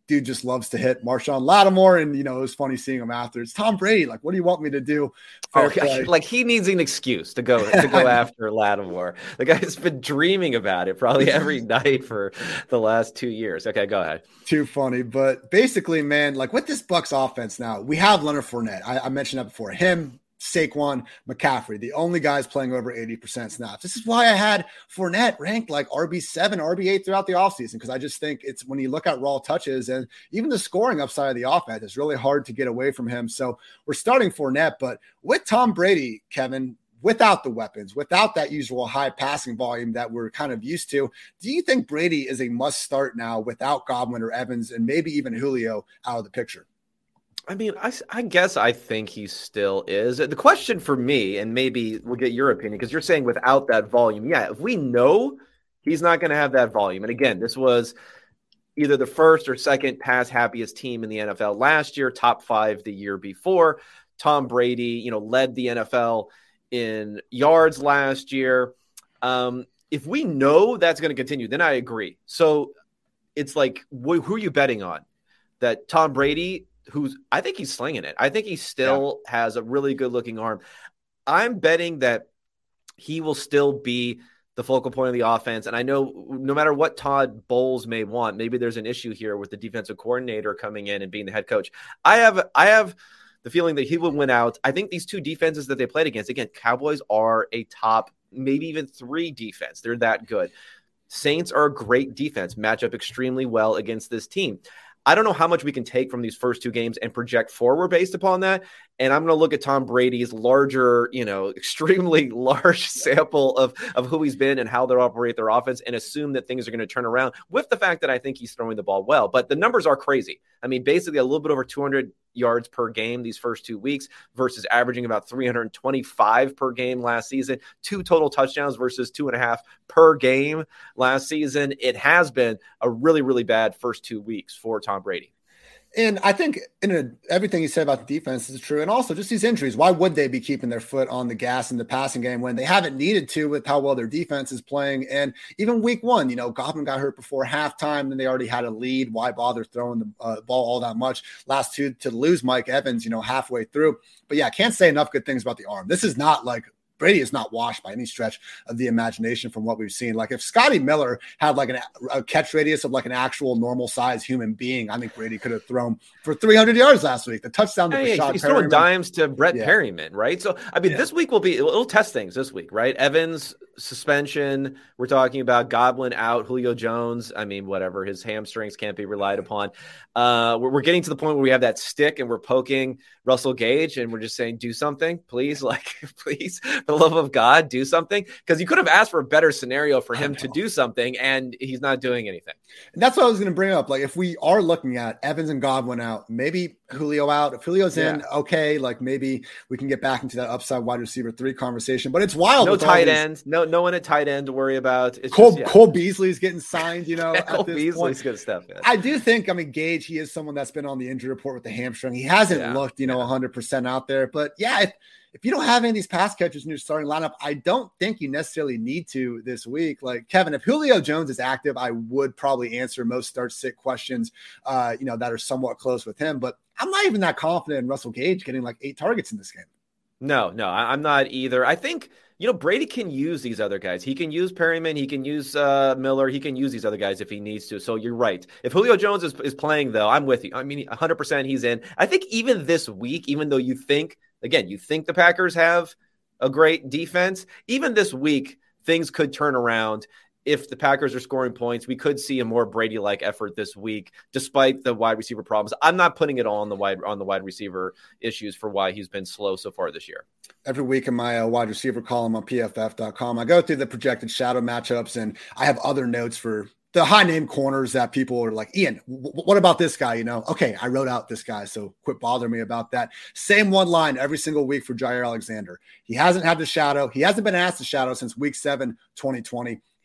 dude just loves to hit Marshawn Lattimore. And, you know, it was funny seeing him after. It's Tom Brady. Like, what do you want me to do? Oh, like he needs an excuse to go to go after Lattimore. The guy's been dreaming about it probably every night for the last two years. Okay, go ahead. Too funny. But basically, man, like with this Bucs offense now, we have Leonard Fournette. I, I mentioned that before. Him, Saquon, McCaffrey, the only guys playing over eighty percent snaps. This is why I had Fournette ranked like R B seven, R B eight throughout the offseason, because I just think it's when you look at raw touches and even the scoring upside of the offense, it's really hard to get away from him. So we're starting Fournette, but with Tom Brady, Kevin, without the weapons, without that usual high passing volume that we're kind of used to, do you think Brady is a must start now without Godwin or Evans and maybe even Julio out of the picture? I mean, I, I guess I think he still is. The question for me, and maybe we'll get your opinion, because you're saying without that volume. Yeah, if we know he's not going to have that volume, and again, this was either the first or second pass happiest team in the N F L last year, top five the year before. Tom Brady, you know, led the N F L in yards last year. Um, if we know that's going to continue, then I agree. So it's like, wh- who are you betting on? That Tom Brady, who's, I think he's slinging it. I think he still yeah. has a really good looking arm. I'm betting that he will still be the focal point of the offense. And I know no matter what Todd Bowles may want, maybe there's an issue here with the defensive coordinator coming in and being the head coach. I have, I have the feeling that he will win out. I think these two defenses that they played against, again, Cowboys are a top, maybe even three defense. They're that good. Saints are a great defense, match up extremely well against this team. I don't know how much we can take from these first two games and project forward based upon that. And I'm going to look at Tom Brady's larger, you know, extremely large sample of, of who he's been and how they operate their offense and assume that things are going to turn around with the fact that I think he's throwing the ball well. But the numbers are crazy. I mean, basically a little bit over two hundred yards per game these first two weeks versus averaging about three hundred twenty-five per game last season, two total touchdowns versus two and a half per game last season. It has been a really, really bad first two weeks for Tom Brady. And I think in a, everything you said about the defense is true. And also just these injuries, why would they be keeping their foot on the gas in the passing game when they haven't needed to with how well their defense is playing? And even week one, you know, Godwin got hurt before halftime, then they already had a lead. Why bother throwing the uh, ball all that much? Last two to lose Mike Evans, you know, halfway through. But yeah, I can't say enough good things about the arm. This is not like Brady is not washed by any stretch of the imagination from what we've seen. Like if Scotty Miller had like an, a catch radius of like an actual normal size human being, I think Brady could have thrown for three hundred yards last week. The touchdown to hey, Rashad he's Perryman. throwing dimes to Brett yeah. Perryman, right? So, I mean, yeah. this week will be, it'll, it'll test things this week, right? Evans suspension. We're talking about Godwin out, Julio Jones. I mean, whatever, his hamstrings can't be relied upon. Uh, we're, we're getting to the point where we have that stick and we're poking Russell Gage and we're just saying, do something, please. Like, please, for the love of God, do something. Because you could have asked for a better scenario for him to do something and he's not doing anything. And that's what I was going to bring up. Like, if we are looking at Evans and Godwin out, maybe Julio out. If Julio's in, yeah. okay, like maybe we can get back into that upside wide receiver three conversation. But it's wild. No tight end. No, no one at tight end to worry about. It's Cole, just, yeah. Cole Beasley's getting signed, you know. yeah, at Cole this Beasley's point. good stuff. Yeah. I do think, I mean, Gage, he is someone that's been on the injury report with the hamstring. He hasn't yeah. looked, you know, yeah. one hundred percent out there. But yeah, if, if you don't have any of these pass catchers in your starting lineup, I don't think you necessarily need to this week. Like, Kevin, if Julio Jones is active, I would probably answer most start-sit questions, uh, you know, that are somewhat close with him. But I'm not even that confident in Russell Gage getting like eight targets in this game. No, no, I'm not either. I think, you know, Brady can use these other guys. He can use Perryman. He can use uh, Miller. He can use these other guys if he needs to. So you're right. If Julio Jones is, is playing, though, I'm with you. I mean, one hundred percent he's in. I think even this week, even though you think, again, you think the Packers have a great defense, even this week, things could turn around. If the Packers are scoring points, we could see a more Brady-like effort this week, despite the wide receiver problems. I'm not putting it all on the wide on the wide receiver issues for why he's been slow so far this year. Every week in my uh, wide receiver column on P F F dot com, I go through the projected shadow matchups, and I have other notes for the high name corners that people are like, Ian, w- what about this guy? You know, okay, I wrote out this guy, so quit bothering me about that. Same one line every single week for Jair Alexander. He hasn't had the shadow. He hasn't been asked the shadow since week seven, twenty twenty.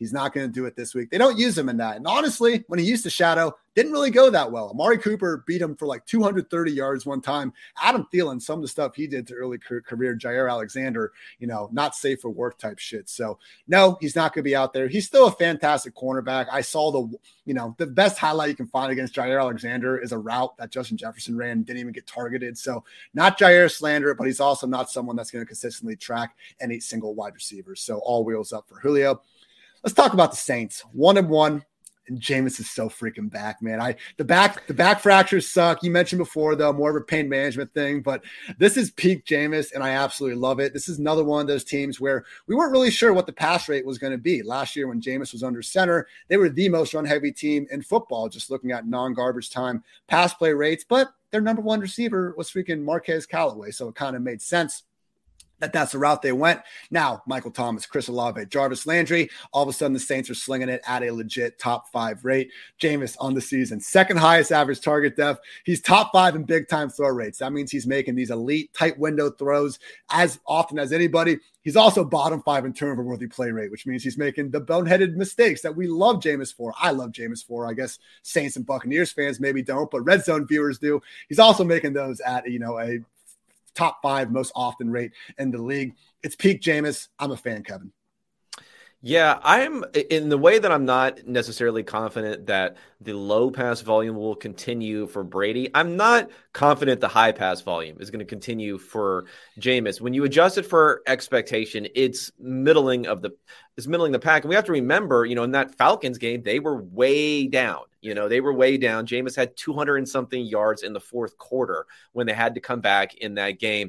He's not going to do it this week. They don't use him in that. And honestly, when he used to shadow, didn't really go that well. Amari Cooper beat him for like two hundred thirty yards one time. Adam Thielen, some of the stuff he did to early career, Jaire Alexander, you know, not safe for work type shit. So no, he's not going to be out there. He's still a fantastic cornerback. I saw the, you know, the best highlight you can find against Jaire Alexander is a route that Justin Jefferson ran, didn't even get targeted. So not Jaire slander, but he's also not someone that's going to consistently track any single wide receiver. So all wheels up for Julio. Let's talk about the Saints. One and one. And Jameis is so freaking back, man. I the back the back fractures suck. You mentioned before, though, more of a pain management thing, but this is peak Jameis, and I absolutely love it. This is another one of those teams where we weren't really sure what the pass rate was going to be. Last year when Jameis was under center, they were the most run-heavy team in football, just looking at non-garbage time pass play rates, but their number one receiver was freaking Marquez Callaway, so it kind of made sense that that's the route they went. Now, Michael Thomas, Chris Olave, Jarvis Landry, all of a sudden the Saints are slinging it at a legit top five rate. Jameis on the season, second highest average target depth. He's top five in big time throw rates. That means he's making these elite tight window throws as often as anybody. He's also bottom five in turnover worthy play rate, which means he's making the boneheaded mistakes that we love Jameis for. I love Jameis for. I guess Saints and Buccaneers fans maybe don't, but Red Zone viewers do. He's also making those at, you know, a top five most often rate in the league. It's peak Jameis. I'm a fan, Kevin. Yeah, I'm in the way that I'm not necessarily confident that the low pass volume will continue for Brady. I'm not confident the high pass volume is going to continue for Jameis. When you adjust it for expectation, it's middling of the it's middling the pack. And we have to remember, you know, in that Falcons game, they were way down. You know, they were way down. Jameis had two hundred and something yards in the fourth quarter when they had to come back in that game.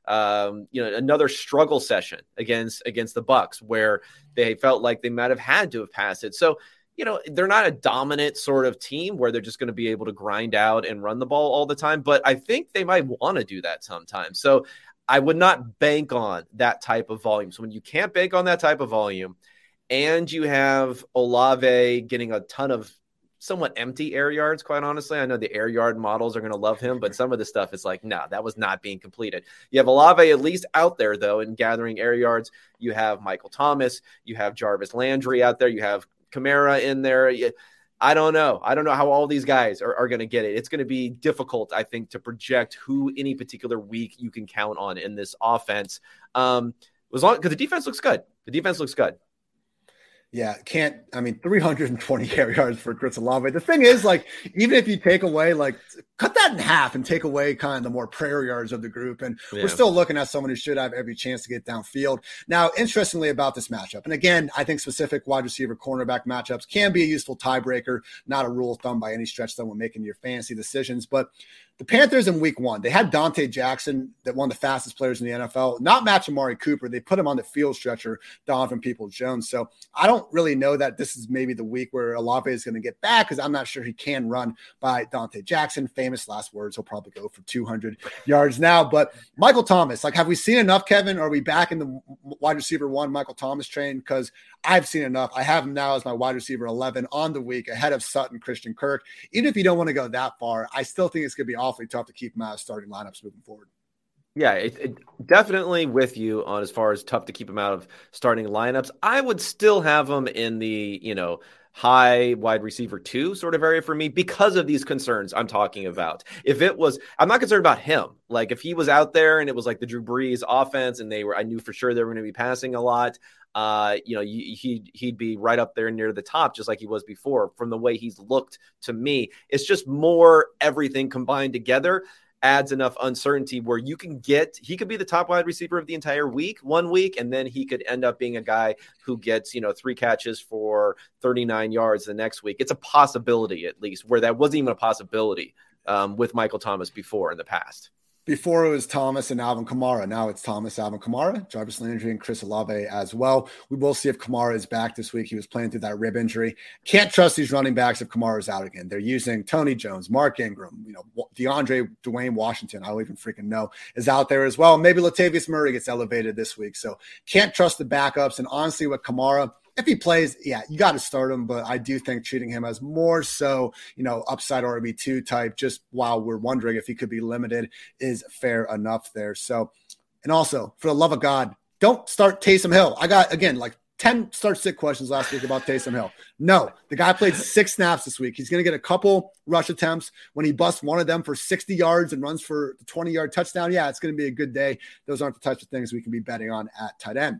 Um, you know, another struggle session against against the Bucks where they felt like they might have had to have passed it. So, you know, they're not a dominant sort of team where they're just going to be able to grind out and run the ball all the time. But I think they might want to do that sometimes. So I would not bank on that type of volume. So when you can't bank on that type of volume and you have Olave getting a ton of somewhat empty air yards, quite honestly. I know the air yard models are going to love him, but some of the stuff is like, no, nah, that was not being completed. You have Olave at least out there, though, in gathering air yards. You have Michael Thomas. You have Jarvis Landry out there. You have Kamara in there. I don't know. I don't know how all these guys are, are going to get it. It's going to be difficult, I think, to project who any particular week you can count on in this offense. Um, as long because the defense looks good. The defense looks good. Yeah, can't, I mean, three hundred twenty air yards for Chris Olave. The thing is, like, even if you take away, like, cut that in half and take away kind of the more prayer yards of the group, and yeah. we're still looking at someone who should have every chance to get downfield. Now, interestingly about this matchup, and again, I think specific wide receiver cornerback matchups can be a useful tiebreaker, not a rule of thumb by any stretch that when making your fantasy decisions, but the Panthers in week one, they had Dante Jackson, that one of the fastest players in the N F L, not match Amari Cooper. They put him on the field stretcher, Donovan Peoples-Jones. So I don't really know that this is maybe the week where Olave is going to get back because I'm not sure he can run by Dante Jackson. Famous last words. He'll probably go for two hundred yards now. But Michael Thomas, like, have we seen enough, Kevin? Are we back in the wide receiver one Michael Thomas train? Because I've seen enough. I have him now as my wide receiver eleven on the week ahead of Sutton, Christian Kirk. Even if you don't want to go that far, I still think it's going to be awfully tough to keep him out of starting lineups moving forward. Yeah, it, it, definitely with you on as far as tough to keep him out of starting lineups. I would still have him in the, you know, high wide receiver two sort of area for me because of these concerns I'm talking about. If it was, I'm not concerned about him. Like if he was out there and it was like the Drew Brees offense and they were, I knew for sure they were going to be passing a lot. Uh, you know, he'd, he'd be right up there near the top, just like he was before from the way he's looked to me. It's just more everything combined together adds enough uncertainty where you can get, he could be the top wide receiver of the entire week, one week, and then he could end up being a guy who gets, you know, three catches for thirty-nine yards the next week. It's a possibility, at least, where that wasn't even a possibility um, with Michael Thomas before in the past. Before it was Thomas and Alvin Kamara. Now it's Thomas, Alvin Kamara, Jarvis Landry, and Chris Olave as well. We will see if Kamara is back this week. He was playing through that rib injury. Can't trust these running backs if Kamara is out again. They're using Tony Jones, Mark Ingram, you know, DeAndre, Dwayne Washington, I don't even freaking know, is out there as well. Maybe Latavius Murray gets elevated this week. So can't trust the backups. And honestly, with Kamara, if he plays, yeah, you got to start him, but I do think treating him as more so, you know, upside R B two type, just while we're wondering if he could be limited, is fair enough there. So, and also, for the love of God, don't start Taysom Hill. I got, again, like ten start sit questions last week about Taysom Hill. No, the guy played six snaps this week. He's going to get a couple rush attempts. When he busts one of them for sixty yards and runs for the twenty-yard touchdown, yeah, it's going to be a good day. Those aren't the types of things we can be betting on at tight end.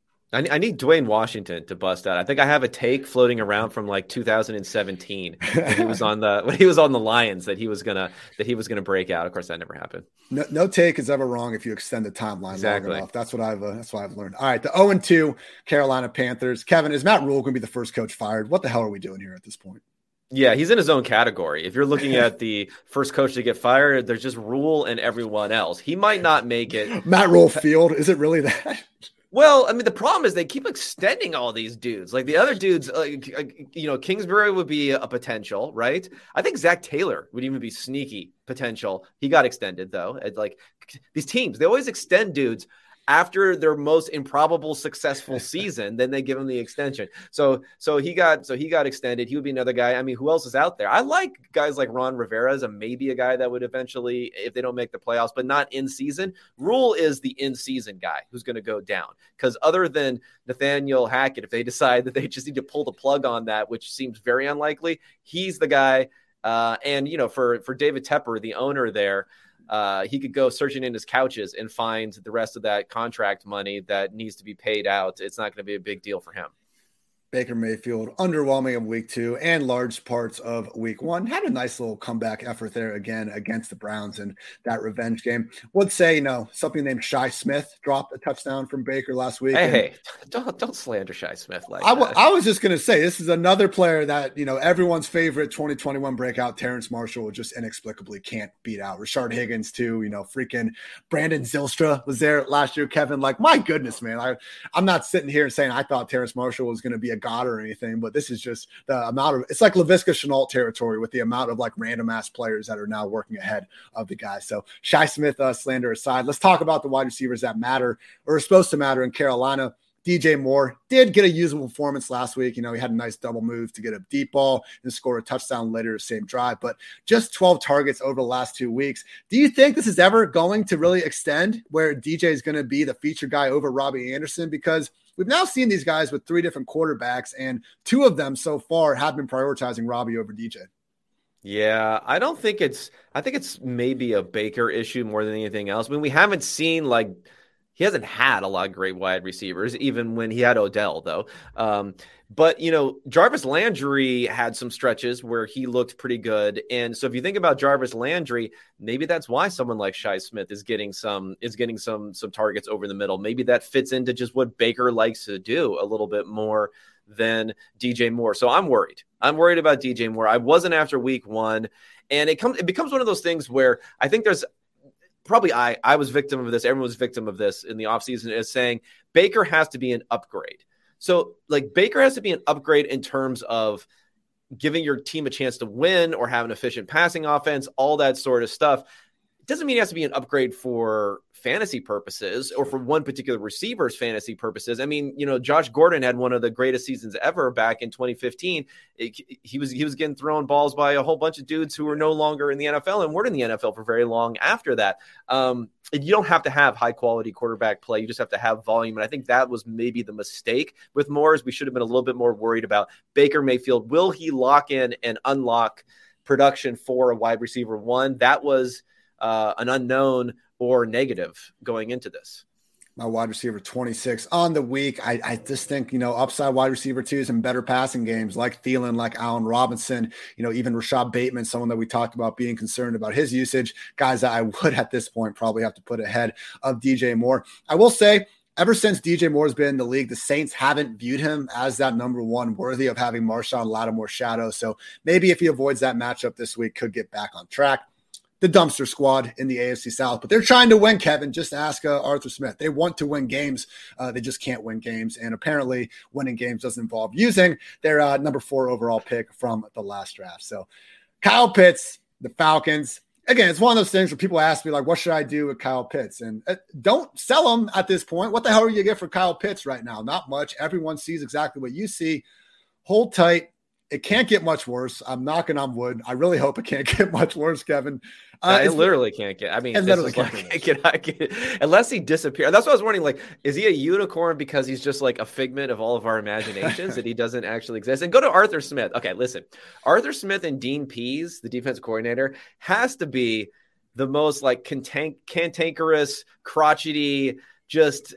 I need Dwayne Washington to bust out. I think I have a take floating around from like two thousand seventeen when he was on the when he was on the Lions that he was gonna that he was gonna break out. Of course, that never happened. No, no take is ever wrong if you extend the timeline exactly. long enough. That's what I've uh, that's what I've learned. All right, the oh and two Carolina Panthers. Kevin, is Matt Rule going to be the first coach fired? What the hell are we doing here at this point? Yeah, he's in his own category. If you're looking at the first coach to get fired, there's just Rule and everyone else. He might not make it. Matt Rule Field, is it really that? Well, I mean, the problem is they keep extending all these dudes. Like the other dudes, like, you know, Kingsbury would be a potential, right? I think Zach Taylor would even be sneaky potential. He got extended, though. It's like these teams, they always extend dudes after their most improbable successful season, then they give him the extension. So, so he got, so he got extended. He would be another guy. I mean, who else is out there? I like guys like Ron Rivera as a maybe a guy that would eventually, if they don't make the playoffs, but not in season. Rule is the in season guy who's going to go down because other than Nathaniel Hackett, if they decide that they just need to pull the plug on that, which seems very unlikely, he's the guy. Uh, and you know, for for David Tepper, the owner there. Uh, he could go searching in his couches and find the rest of that contract money that needs to be paid out. It's not going to be a big deal for him. Baker Mayfield, underwhelming of week two and large parts of week one. Had a nice little comeback effort there again against the Browns in that revenge game. Would say, you know, something named Shi Smith dropped a touchdown from Baker last week. Hey, hey don't don't slander Shi Smith like I, w- that. I was just going to say, this is another player that, you know, everyone's favorite twenty twenty-one breakout, Terrence Marshall, just inexplicably can't beat out. Rashard Higgins, too, you know, freaking Brandon Zylstra was there last year, Kevin. Like, my goodness, man. I, I'm not sitting here saying I thought Terrence Marshall was going to be a god or anything, but this is just the amount of, it's like Laviska Shenault territory with the amount of like random ass players that are now working ahead of the guys. So Shi Smith uh, slander aside, let's talk about the wide receivers that matter or are supposed to matter in Carolina. D J Moore did get a usable performance last week. You know, he had a nice double move to get a deep ball and score a touchdown later the same drive, but just twelve targets over the last two weeks. Do you think this is ever going to really extend where D J is going to be the feature guy over Robbie Anderson? Because we've now seen these guys with three different quarterbacks, and two of them so far have been prioritizing Robbie over D J. Yeah, I don't think it's – I think it's maybe a Baker issue more than anything else. I mean, we haven't seen like – he hasn't had a lot of great wide receivers, even when he had Odell, though. Um, but, you know, Jarvis Landry had some stretches where he looked pretty good. And so if you think about Jarvis Landry, maybe that's why someone like Shi Smith is getting some is getting some some targets over the middle. Maybe that fits into just what Baker likes to do a little bit more than D J Moore. So I'm worried. I'm worried about D J Moore. I wasn't after week one. And it comes it becomes one of those things where I think there's probably I, I was victim of this. Everyone was victim of this in the offseason is saying Baker has to be an upgrade. So like Baker has to be an upgrade in terms of giving your team a chance to win or have an efficient passing offense, all that sort of stuff. It doesn't mean it has to be an upgrade for fantasy purposes or for one particular receiver's fantasy purposes. I mean, you know, Josh Gordon had one of the greatest seasons ever back in twenty fifteen. It, he was he was getting thrown balls by a whole bunch of dudes who were no longer in the N F L and weren't in the N F L for very long after that. Um, and you don't have to have high quality quarterback play. You just have to have volume. And I think that was maybe the mistake with Moore is we should have been a little bit more worried about Baker Mayfield. Will he lock in and unlock production for a wide receiver one? That was uh, an unknown or negative going into this. My wide receiver twenty-six on the week. I, I just think, you know, upside wide receiver twos and better passing games like Thielen, like Allen Robinson, you know, even Rashad Bateman, someone that we talked about being concerned about his usage, guys that I would at this point probably have to put ahead of D J Moore. I will say, ever since D J Moore's been in the league, the Saints haven't viewed him as that number one worthy of having Marshawn Lattimore shadow. So maybe if he avoids that matchup this week, could get back on track. The dumpster squad in the A F C South, but they're trying to win, Kevin. Just ask uh, Arthur Smith. They want to win games. Uh, they just can't win games. And apparently winning games doesn't involve using their uh, number four overall pick from the last draft. So Kyle Pitts, the Falcons. Again, it's one of those things where people ask me, like, what should I do with Kyle Pitts? And uh, don't sell him at this point. What the hell are you get for Kyle Pitts right now? Not much. Everyone sees exactly what you see. Hold tight. It can't get much worse. I'm knocking on wood. I really hope it can't get much worse, Kevin. Uh, no, it literally can't get. I mean, it literally can't like, get, I get, unless he disappears. That's what I was wondering. Like, is he a unicorn because he's just like a figment of all of our imaginations that he doesn't actually exist? And go to Arthur Smith. Okay, listen, Arthur Smith and Dean Pease, the defense coordinator, has to be the most like cantank- cantankerous, crotchety, just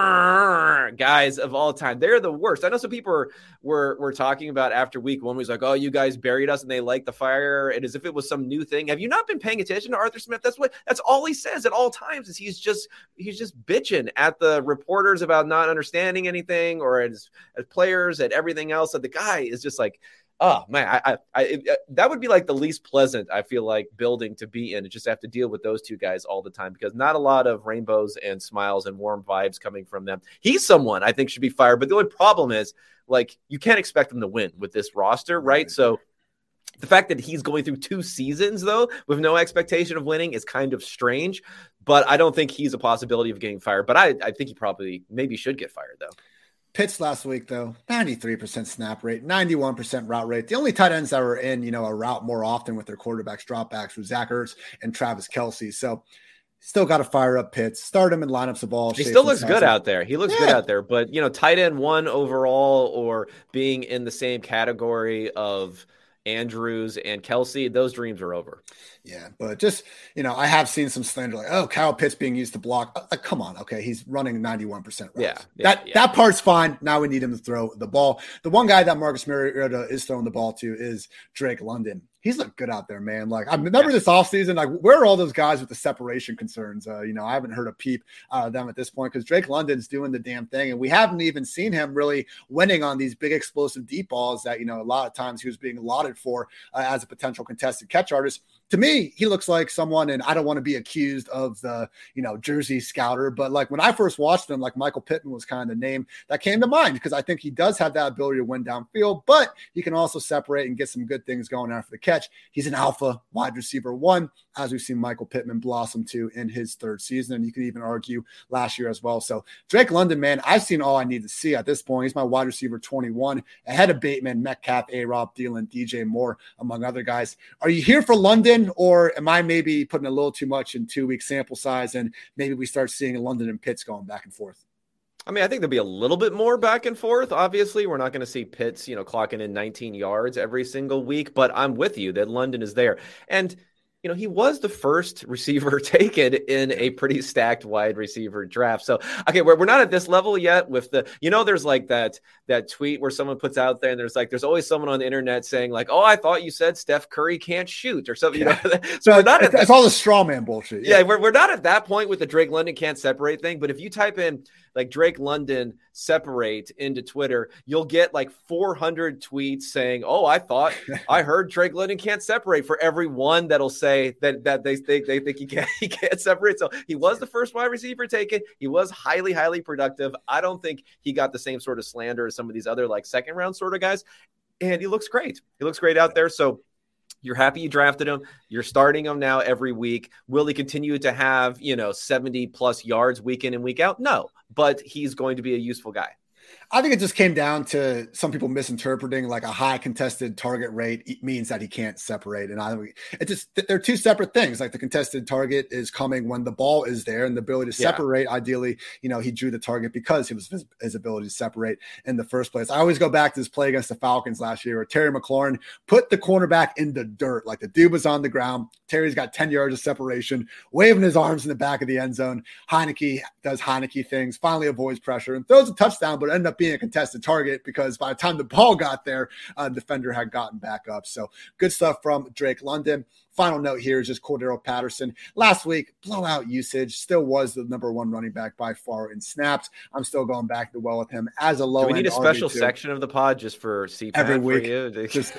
uh, guys of all time. They're the worst. I know some people were, were were talking about after week one was like, oh, you guys buried us and they like the fire, and as if it was some new thing. Have you not been paying attention to Arthur Smith? That's what that's all he says at all times is he's just he's just bitching at the reporters about not understanding anything, or as, as players, at everything else. So the guy is just like, oh man, I, I, I it, that would be like the least pleasant, I feel like, building to be in. And just have to deal with those two guys all the time because not a lot of rainbows and smiles and warm vibes coming from them. He's someone I think should be fired. But the only problem is, like, you can't expect them to win with this roster, right? right? So the fact that he's going through two seasons, though, with no expectation of winning is kind of strange. But I don't think he's a possibility of getting fired. But I, I think he probably maybe should get fired, though. Pitts last week, though, ninety-three percent snap rate, ninety-one percent route rate. The only tight ends that were in, you know, a route more often with their quarterbacks, dropbacks, were Zach Ertz and Travis Kelce. So still got to fire up Pitts. Start him in lineups of all. He still looks good out there. He looks yeah. good out there. But, you know, tight end one overall or being in the same category of Andrews and Kelce, those dreams are over. Yeah, but just, you know, I have seen some slander like, oh, Kyle Pitts being used to block. Like, come on. Okay. He's running ninety-one percent routes. Yeah, yeah, that, yeah. that part's fine. Now we need him to throw the ball. The one guy that Marcus Mariota is throwing the ball to is Drake London. He's looked good out there, man. Like, I remember yeah. this offseason, like, where are all those guys with the separation concerns? Uh, you know, I haven't heard a peep out of them at this point because Drake London's doing the damn thing. And we haven't even seen him really winning on these big explosive deep balls that, you know, a lot of times he was being lauded for uh, as a potential contested catch artist. To me, he looks like someone, and I don't want to be accused of the, you know, Jersey scouter, but like when I first watched him, like Michael Pittman was kind of the name that came to mind because I think he does have that ability to win downfield, but he can also separate and get some good things going after the catch. He's an alpha wide receiver one, as we've seen Michael Pittman blossom to in his third season, and you could even argue last year as well. So Drake London, man, I've seen all I need to see at this point. He's my wide receiver twenty-one, ahead of Bateman, Metcalf, A-Rob, Thielen, D J Moore, among other guys. Are you here for London, or am I maybe putting a little too much in two-week sample size, and maybe we start seeing London and Pitts going back and forth? I mean, I think there'll be a little bit more back and forth. Obviously, we're not going to see Pitts, you know, clocking in nineteen yards every single week, but I'm with you that London is there. And, you know, he was the first receiver taken in a pretty stacked wide receiver draft. So, okay, we're, we're not at this level yet with the, you know, there's like that, that tweet where someone puts out there and there's like, there's always someone on the internet saying like, oh, I thought you said Steph Curry can't shoot or something. Yeah. You know? So we're not it's, at it's all the straw man bullshit. Yeah. yeah, we're, we're not at that point with the Drake London can't separate thing. But if you type in like Drake London separate into Twitter, you'll get like four hundred tweets saying, oh, I thought I heard Drake London can't separate, for every one that'll say that, that they think they think he can't, he can't separate. So he was the first wide receiver taken. He was highly, highly productive. I don't think he got the same sort of slander as some of these other like second round sort of guys. And he looks great. He looks great out there. So you're happy you drafted him. You're starting him now every week. Will he continue to have, you know, seventy plus yards week in and week out? No, but he's going to be a useful guy. I think it just came down to some people misinterpreting like a high contested target rate means that he can't separate. And I it just, they're two separate things. Like the contested target is coming when the ball is there, and the ability to separate. Yeah. Ideally, you know, he drew the target because it was his, his ability to separate in the first place. I always go back to this play against the Falcons last year where Terry McLaurin put the cornerback in the dirt. Like the dude was on the ground. Terry's got ten yards of separation, waving his arms in the back of the end zone. Heinicke does Heinicke things, finally avoids pressure and throws a touchdown, but ended up being a contested target because by the time the ball got there, a defender had gotten back up. So good stuff from Drake London. Final note here is just Cordero Patterson. Last week, blowout usage, still was the number one running back by far in snaps. I'm still going back to well with him as a low end. Do we need a special section of the pod just for C PAT every week? For you? Just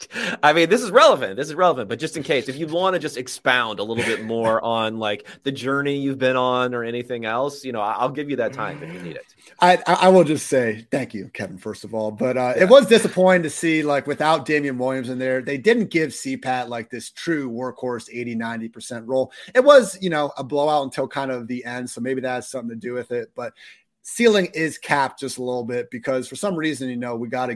I mean, this is relevant. This is relevant, but just in case, if you want to just expound a little bit more on like the journey you've been on or anything else, you know, I'll give you that time if you need it. I, I will just say thank you, Kevin, first of all. But uh, yeah. It was disappointing to see, like, without Damian Williams in there, they didn't give C PAT like this true workhorse eighty, ninety percent role. It was, you know, a blowout until kind of the end. So maybe that has something to do with it. But ceiling is capped just a little bit because for some reason, you know, we got to get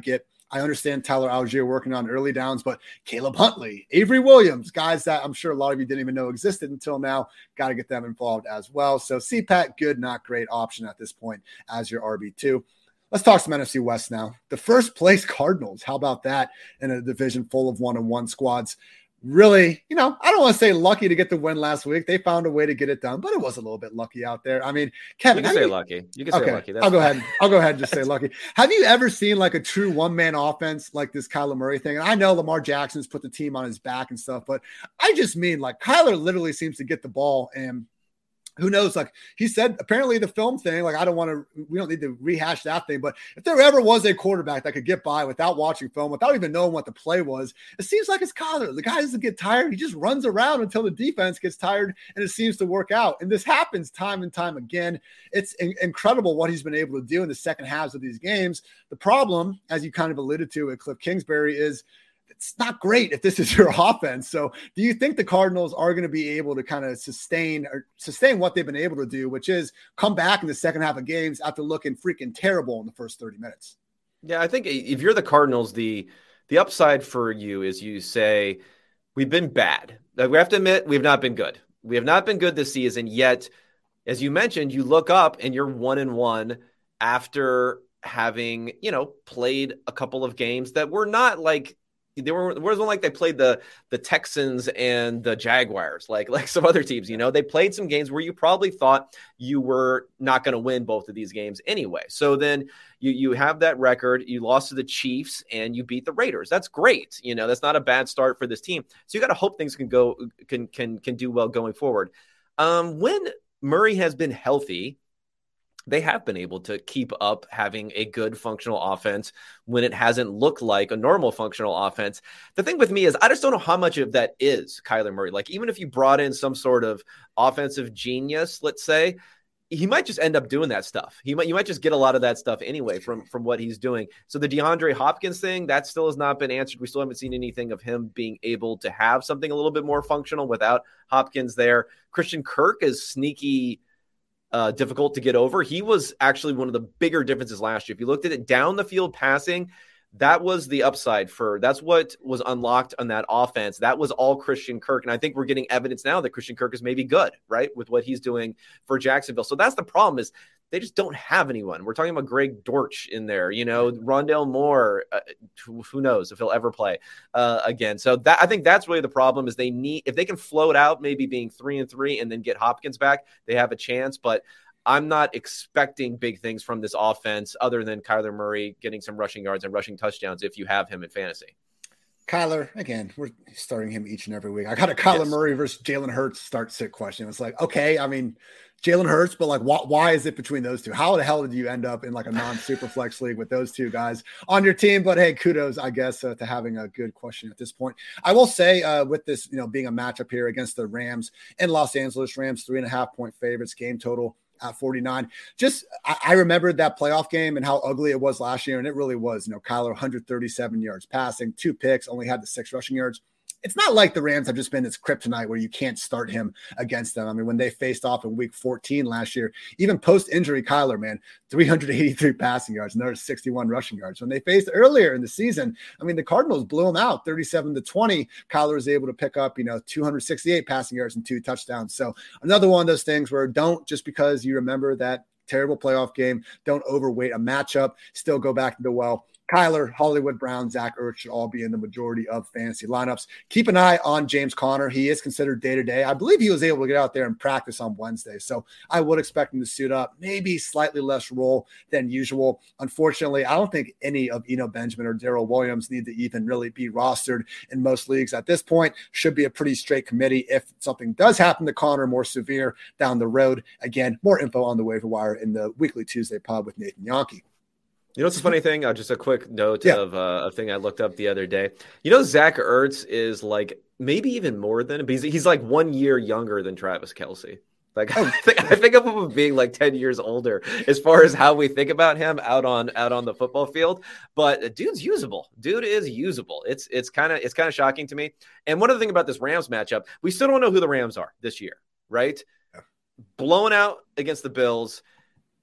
I understand Tyler Algier working on early downs, but Caleb Huntley, Avery Williams, guys that I'm sure a lot of you didn't even know existed until now, got to get them involved as well. So C PAT, good, not great option at this point as your R B two. Let's talk some N F C West now. The first place Cardinals, how about that in a division full of one-on-one squads? Really, you know, I don't want to say lucky to get the win last week. They found a way to get it done, but it was a little bit lucky out there. I mean, Kevin, you can say you, lucky. You can okay, say lucky. That's I'll go fine. ahead. I'll go ahead and just say lucky. Have you ever seen like a true one-man offense like this Kyler Murray thing? And I know Lamar Jackson's put the team on his back and stuff, but I just mean like Kyler literally seems to get the ball and who knows? Like he said, apparently the film thing, like I don't want to, we don't need to rehash that thing. But if there ever was a quarterback that could get by without watching film, without even knowing what the play was, it seems like it's Kyler. The guy doesn't get tired. He just runs around until the defense gets tired and it seems to work out. And this happens time and time again. It's in- incredible what he's been able to do in the second halves of these games. The problem, as you kind of alluded to with Cliff Kingsbury, is it's not great if this is your offense. So do you think the Cardinals are going to be able to kind of sustain or sustain what they've been able to do, which is come back in the second half of games after looking freaking terrible in the first thirty minutes? Yeah, I think if you're the Cardinals, the the upside for you is you say, we've been bad. We have to admit, we've not been good. We have not been good this season, yet, as you mentioned, you look up and you're one and one after having, you know, played a couple of games that were not like, They were it wasn't like they played the the Texans and the Jaguars like like some other teams. You know, they played some games where you probably thought you were not going to win both of these games anyway. So then you you have that record. You lost to the Chiefs and you beat the Raiders. That's great. You know, that's not a bad start for this team. So you got to hope things can go can can can do well going forward. Um, when Murray has been healthy, they have been able to keep up having a good functional offense when it hasn't looked like a normal functional offense. The thing with me is I just don't know how much of that is Kyler Murray. Like even if you brought in some sort of offensive genius, let's say, he might just end up doing that stuff. He might, you might just get a lot of that stuff anyway from, from what he's doing. So the DeAndre Hopkins thing, that still has not been answered. We still haven't seen anything of him being able to have something a little bit more functional without Hopkins there. Christian Kirk is sneaky Uh, difficult to get over. He was actually one of the bigger differences last year. If you looked at it down the field passing, that was the upside for, that's what was unlocked on that offense. That was all Christian Kirk. And I think we're getting evidence now that Christian Kirk is maybe good, right? With what he's doing for Jacksonville. So that's the problem is they just don't have anyone. We're talking about Greg Dortch in there, you know, Rondale Moore, uh, who, who knows if he'll ever play uh, again. So that I think that's really the problem is they need, if they can float out maybe being three and three and then get Hopkins back, they have a chance. But I'm not expecting big things from this offense other than Kyler Murray getting some rushing yards and rushing touchdowns if you have him in fantasy. Kyler, again, we're starting him each and every week. I got a Kyler yes. Murray versus Jalen Hurts start sit question. It's like, okay, I mean, Jalen Hurts, but like, why, why is it between those two? How the hell did you end up in like a non-super flex league with those two guys on your team? But hey, kudos, I guess, uh, to having a good question at this point. I will say uh, with this, you know, being a matchup here against the Rams in Los Angeles, Rams three and a half point favorites, game total at forty-nine. Just, I, I remembered that playoff game and how ugly it was last year. And it really was, you know, Kyler, one hundred thirty-seven yards passing, two picks, only had the six rushing yards. It's not like the Rams have just been this kryptonite where you can't start him against them. I mean, when they faced off in week fourteen last year, even post-injury Kyler, man, three hundred eighty-three passing yards, another sixty-one rushing yards. When they faced earlier in the season, I mean, the Cardinals blew them out thirty-seven to twenty. Kyler was able to pick up, you know, two hundred sixty-eight passing yards and two touchdowns. So another one of those things where don't, just because you remember that terrible playoff game, don't overweight a matchup, still go back to the well. Kyler, Hollywood Brown, Zach Ertz should all be in the majority of fantasy lineups. Keep an eye on James Conner. He is considered day-to-day. I believe he was able to get out there and practice on Wednesday, so I would expect him to suit up, maybe slightly less role than usual. Unfortunately, I don't think any of Eno Benjamin or Darrell Williams need to even really be rostered in most leagues at this point. Should be a pretty straight committee if something does happen to Conner more severe down the road. Again, more info on the waiver wire in the weekly Tuesday pod with Nathan Yonke. You know what's a funny thing? Uh, just a quick note yeah. of uh, a thing I looked up the other day. You know, Zach Ertz is like maybe even more than he's, he's like one year younger than Travis Kelce. Like oh. I, think, I think of him as being like ten years older as far as how we think about him out on out on the football field. But dude's usable. Dude is usable. It's it's kind of it's kind of shocking to me. And one other thing about this Rams matchup, we still don't know who the Rams are this year, right? Yeah. Blown out against the Bills.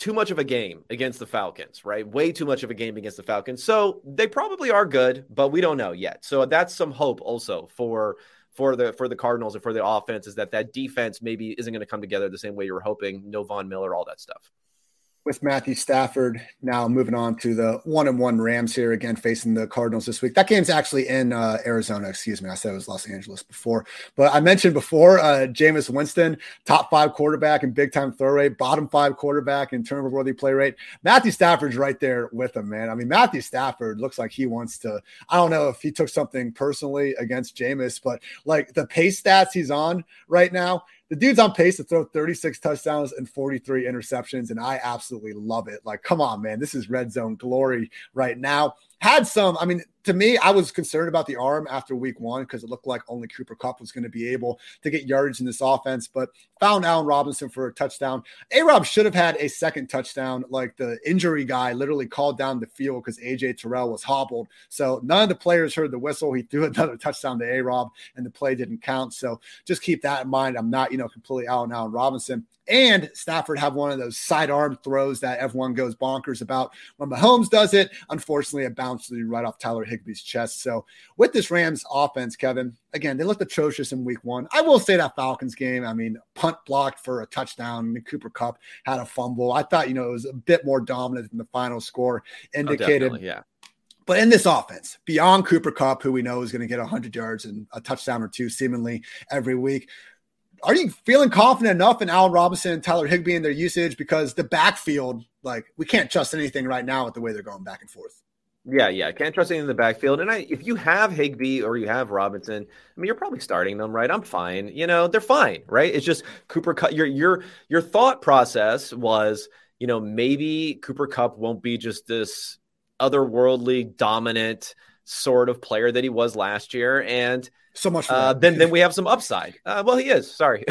too much of a game against the Falcons, right? Way too much of a game against the Falcons. So they probably are good, but we don't know yet. So that's some hope also for for the for the Cardinals and for the offense, is that that defense maybe isn't going to come together the same way you were hoping. No Von Miller, all that stuff. With Matthew Stafford now moving on to the one and one Rams here, again facing the Cardinals this week. That game's actually in uh, Arizona. Excuse me, I said it was Los Angeles before, but I mentioned before uh, Jameis Winston, top five quarterback in big time throw rate, bottom five quarterback in turnover worthy play rate. Matthew Stafford's right there with him, man. I mean, Matthew Stafford looks like he wants to. I don't know if he took something personally against Jameis, but like the pace stats he's on right now. The dude's on pace to throw thirty-six touchdowns and forty-three interceptions, and I absolutely love it. Like, come on, man. This is red zone glory right now. Had some, I mean, to me, I was concerned about the arm after week one because it looked like only Cooper Kupp was going to be able to get yardage in this offense, but found Allen Robinson for a touchdown. A-Rob should have had a second touchdown. Like, the injury guy literally called down the field because A J Terrell was hobbled. So none of the players heard the whistle. He threw another touchdown to A-Rob, and the play didn't count. So just keep that in mind. I'm not, you know, completely out on Allen Robinson. And Stafford have one of those sidearm throws that everyone goes bonkers about when Mahomes does it. Unfortunately, it bounced right off Tyler Higbee's chest. So with this Rams offense, Kevin, again, they looked atrocious in week one. I will say that Falcons game, I mean, punt blocked for a touchdown. Cooper Kupp had a fumble. I thought, you know, it was a bit more dominant than the final score indicated. Oh, yeah. But in this offense, beyond Cooper Kupp, who we know is going to get one hundred yards and a touchdown or two seemingly every week, are you feeling confident enough in Allen Robinson and Tyler Higbee in their usage? Because the backfield, like, we can't trust anything right now with the way they're going back and forth. Yeah, yeah. Can't trust anything in the backfield. And I, if you have Higbee or you have Robinson, I mean, you're probably starting them, right? I'm fine. You know, they're fine, right? It's just Cooper Kupp. Your, your, your thought process was, you know, maybe Cooper Kupp won't be just this otherworldly dominant sort of player that he was last year. And so much for uh, then then we have some upside. Uh, well, he is. Sorry.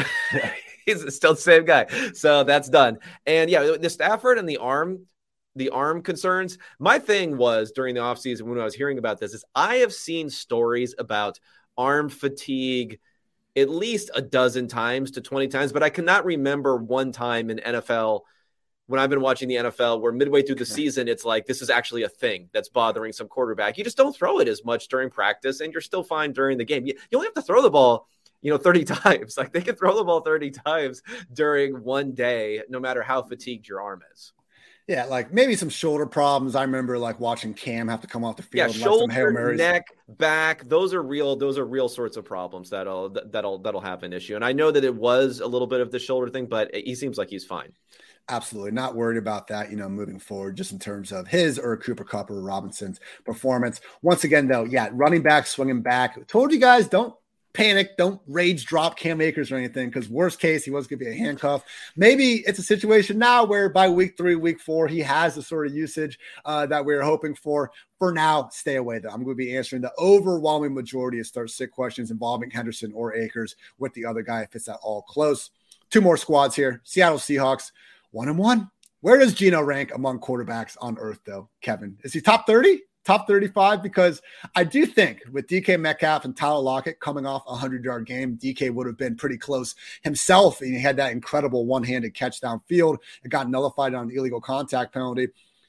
He's still the same guy. So that's done. And yeah, the Stafford and the arm, the arm concerns. My thing was during the offseason when I was hearing about this is I have seen stories about arm fatigue at least a dozen times to twenty times, but I cannot remember one time in N F L when I've been watching the N F L where midway through the season, it's like, this is actually a thing that's bothering some quarterback. You just don't throw it as much during practice and you're still fine during the game. You, you only have to throw the ball, you know, thirty times. Like, they can throw the ball thirty times during one day, no matter how fatigued your arm is. Yeah, like maybe some shoulder problems. I remember like watching Cam have to come off the field. Yeah, shoulder, neck, back. Those are real. Those are real sorts of problems that'll that'll that'll have an issue. And I know that it was a little bit of the shoulder thing, but he seems like he's fine. Absolutely not worried about that, you know, moving forward, just in terms of his or Cooper Kupp or Robinson's performance. Once again, though, yeah, running back, swinging back. Told you guys, don't panic. Don't rage drop Cam Akers or anything, because worst case, he was going to be a handcuff. Maybe it's a situation now where by week three, week four, he has the sort of usage uh, that we we're hoping for. For now, stay away, though. I'm going to be answering the overwhelming majority of start sit questions involving Henderson or Akers with the other guy if it's at all close. Two more squads here. Seattle Seahawks. One and one. Where does Geno rank among quarterbacks on earth, though, Kevin? Is he top thirty, top thirty-five? Because I do think with D K Metcalf and Tyler Lockett coming off a hundred-yard game, D K would have been pretty close himself. And he had that incredible one-handed catch downfield. It got nullified on an illegal contact penalty.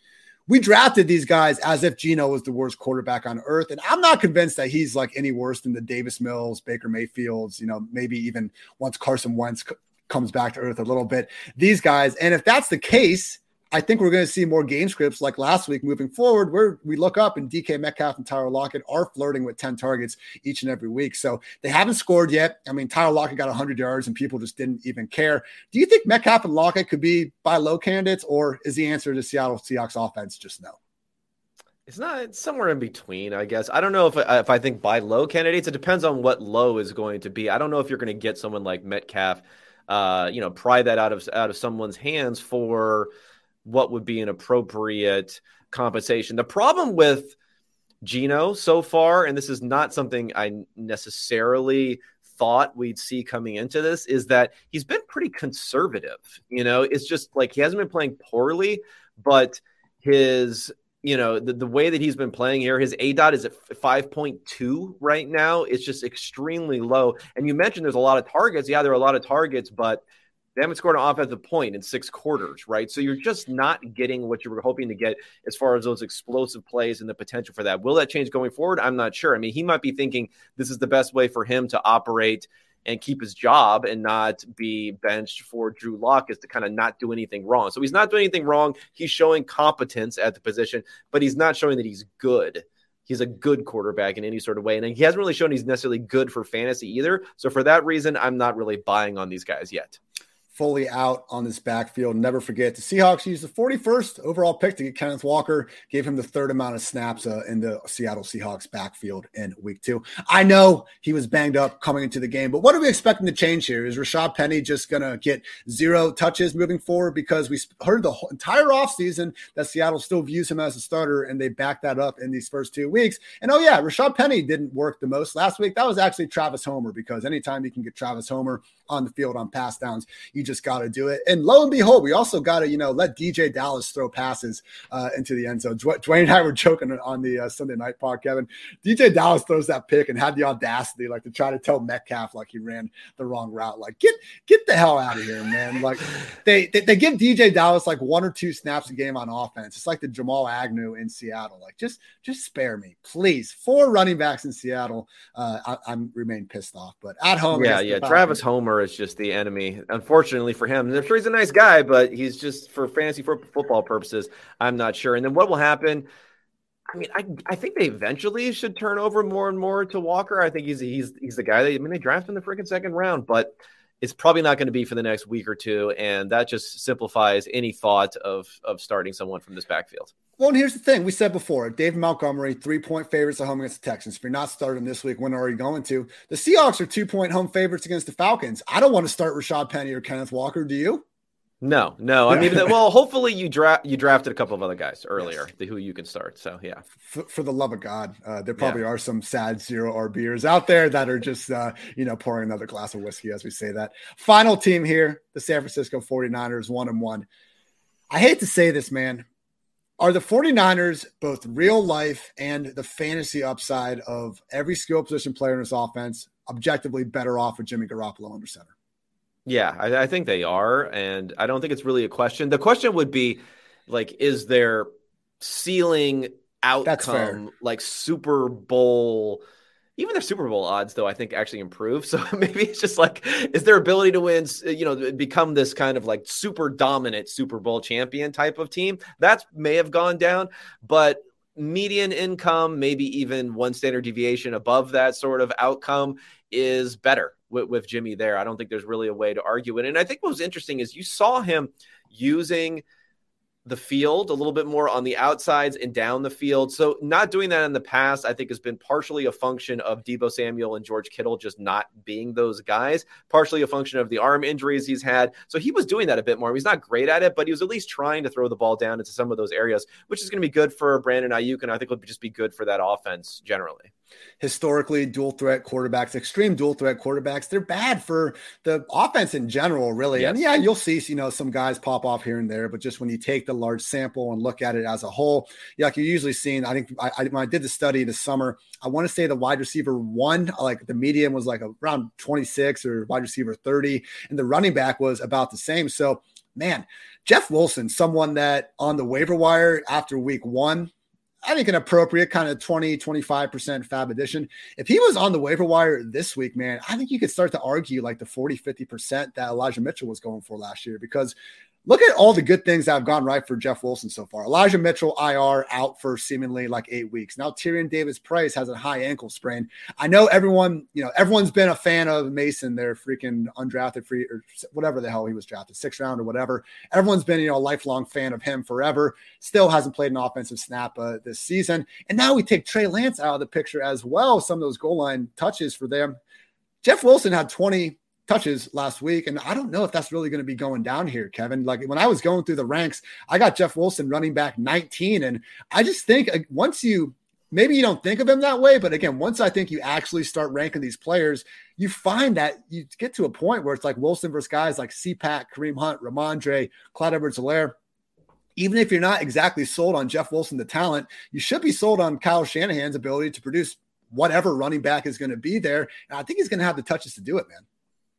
We drafted these guys as if Geno was the worst quarterback on earth. And I'm not convinced that he's like any worse than the Davis Mills, Baker Mayfields, you know, maybe even once Carson Wentz comes back to earth a little bit, these guys. And if that's the case, I think we're going to see more game scripts like last week moving forward, where we look up and D K Metcalf and Tyler Lockett are flirting with ten targets each and every week. So they haven't scored yet. I mean, Tyler Lockett got one hundred yards and people just didn't even care. Do you think Metcalf and Lockett could be buy low candidates, or is the answer to Seattle Seahawks offense just no? It's not. It's somewhere in between, I guess. I don't know if if I think buy low candidates. It depends on what low is going to be. I don't know if you're going to get someone like Metcalf, uh, you know, pry that out of out of someone's hands for what would be an appropriate compensation. The problem with Geno so far, and this is not something I necessarily thought we'd see coming into this, is that he's been pretty conservative. You know, it's just like he hasn't been playing poorly, but his, you know, the, the way that he's been playing here, his A DOT is at five point two right now. It's just extremely low. And you mentioned there's a lot of targets. Yeah, there are a lot of targets, but They haven't scored an offensive point in six quarters, right? So you're just not getting what you were hoping to get as far as those explosive plays and the potential for that. Will that change going forward? I'm not sure. I mean, he might be thinking this is the best way for him to operate and keep his job and not be benched for Drew Lock, is to kind of not do anything wrong. So he's not doing anything wrong. He's showing competence at the position, but he's not showing that he's good. He's a good quarterback in any sort of way. And he hasn't really shown he's necessarily good for fantasy either. So for that reason, I'm not really buying on these guys yet. Fully out on this backfield. Never forget, the Seahawks used the forty-first overall pick to get Kenneth Walker, gave him the third amount of snaps uh, in the Seattle Seahawks backfield in week two. I know he was banged up coming into the game, but what are we expecting to change here? Is Rashad Penny just going to get zero touches moving forward? Because we heard the whole entire offseason that Seattle still views him as a starter, and they backed that up in these first two weeks. And oh yeah, Rashad Penny didn't work the most last week. That was actually Travis Homer, because anytime you can get Travis Homer on the field on pass downs, you just got to do it. And lo and behold, we also got to, you know, let D J Dallas throw passes uh, into the end zone. Dw- Dwayne and I were joking on the uh, Sunday night pod, Kevin. D J Dallas throws that pick and had the audacity, like, to try to tell Metcalf like he ran the wrong route. Like, get get the hell out of here, man. Like, they, they they give D J Dallas like one or two snaps a game on offense. It's like the Jamal Agnew in Seattle. Like, just just spare me, please. Four running backs in Seattle. Uh, I, I'm remain pissed off, but at home, yeah, yeah. Travis Homer is just the enemy, unfortunately for him. I'm sure he's a nice guy, but he's just, for fantasy for football purposes, I'm not sure. And then what will happen? I mean, I I think they eventually should turn over more and more to Walker. I think he's he's he's the guy that, I mean, they draft in the freaking second round, but it's probably not going to be for the next week or two, and that just simplifies any thought of of starting someone from this backfield. Well, and here's the thing. We said before, David Montgomery, three-point favorites at home against the Texans. If you're not starting this week, when are you going to? The Seahawks are two-point home favorites against the Falcons. I don't want to start Rashad Penny or Kenneth Walker. Do you? No, no. I mean, well, hopefully you draft you drafted a couple of other guys earlier, yes, who you can start. So, yeah. For, for the love of God, uh, there probably yeah. are some sad zero R Bers out there that are just, uh, you know, pouring another glass of whiskey as we say that. Final team here, the San Francisco forty-niners, one and one. I hate to say this, man. Are the forty-niners both real life and the fantasy upside of every skill position player in this offense objectively better off with Jimmy Garoppolo under center? Yeah, I, I think they are, and I don't think it's really a question. The question would be, like, is their ceiling outcome like Super Bowl? Even their Super Bowl odds, though, I think actually improve. So maybe it's just like, is their ability to win, you know, become this kind of like super dominant Super Bowl champion type of team? That may have gone down, but median income, maybe even one standard deviation above that sort of outcome is better with, with Jimmy there. I don't think there's really a way to argue it. And I think what was interesting is you saw him using the field a little bit more on the outsides and down the field. So not doing that in the past, I think, has been partially a function of Deebo Samuel and George Kittle just not being those guys, partially a function of the arm injuries he's had. So he was doing that a bit more. He's not great at it, but he was at least trying to throw the ball down into some of those areas, which is going to be good for Brandon Ayuk, and I think would just be good for that offense generally. Historically, dual threat quarterbacks, extreme dual threat quarterbacks, they're bad for the offense in general, really. Yes. And yeah, you'll see, you know, some guys pop off here and there, but just when you take the large sample and look at it as a whole, yeah, like you're usually seeing, I think I, I, when I did the study this summer, I want to say the wide receiver one, like the median was like around twenty-six, or wide receiver thirty, and the running back was about the same. So, man, Jeff Wilson, someone that on the waiver wire after week one, I think an appropriate kind of twenty, twenty-five percent fab addition. If he was on the waiver wire this week, man, I think you could start to argue like the forty, fifty percent that Elijah Mitchell was going for last year, because look at all the good things that have gone right for Jeff Wilson so far. Elijah Mitchell, I R, out for seemingly like eight weeks. Now Tyrion Davis-Price has a high ankle sprain. I know everyone, you know, everyone's been a fan of Mason, their freaking undrafted free or whatever the hell he was drafted, sixth round or whatever. Everyone's been, you know, a lifelong fan of him forever. Still hasn't played an offensive snap uh, this season. And now we take Trey Lance out of the picture as well. Some of those goal line touches for them. Jeff Wilson had twenty touches last week, and I don't know if that's really going to be going down here, Kevin. Like when I was going through the ranks, I got Jeff Wilson running back nineteen, and I just think uh, once you maybe you don't think of him that way, but again, once I think you actually start ranking these players, you find that you get to a point where it's like Wilson versus guys like C PAT, Kareem Hunt, Ramondre, Clyde Edwards-Helaire. Even if you're not exactly sold on Jeff Wilson, the talent, you should be sold on Kyle Shanahan's ability to produce whatever running back is going to be there. And I think he's going to have the touches to do it, man.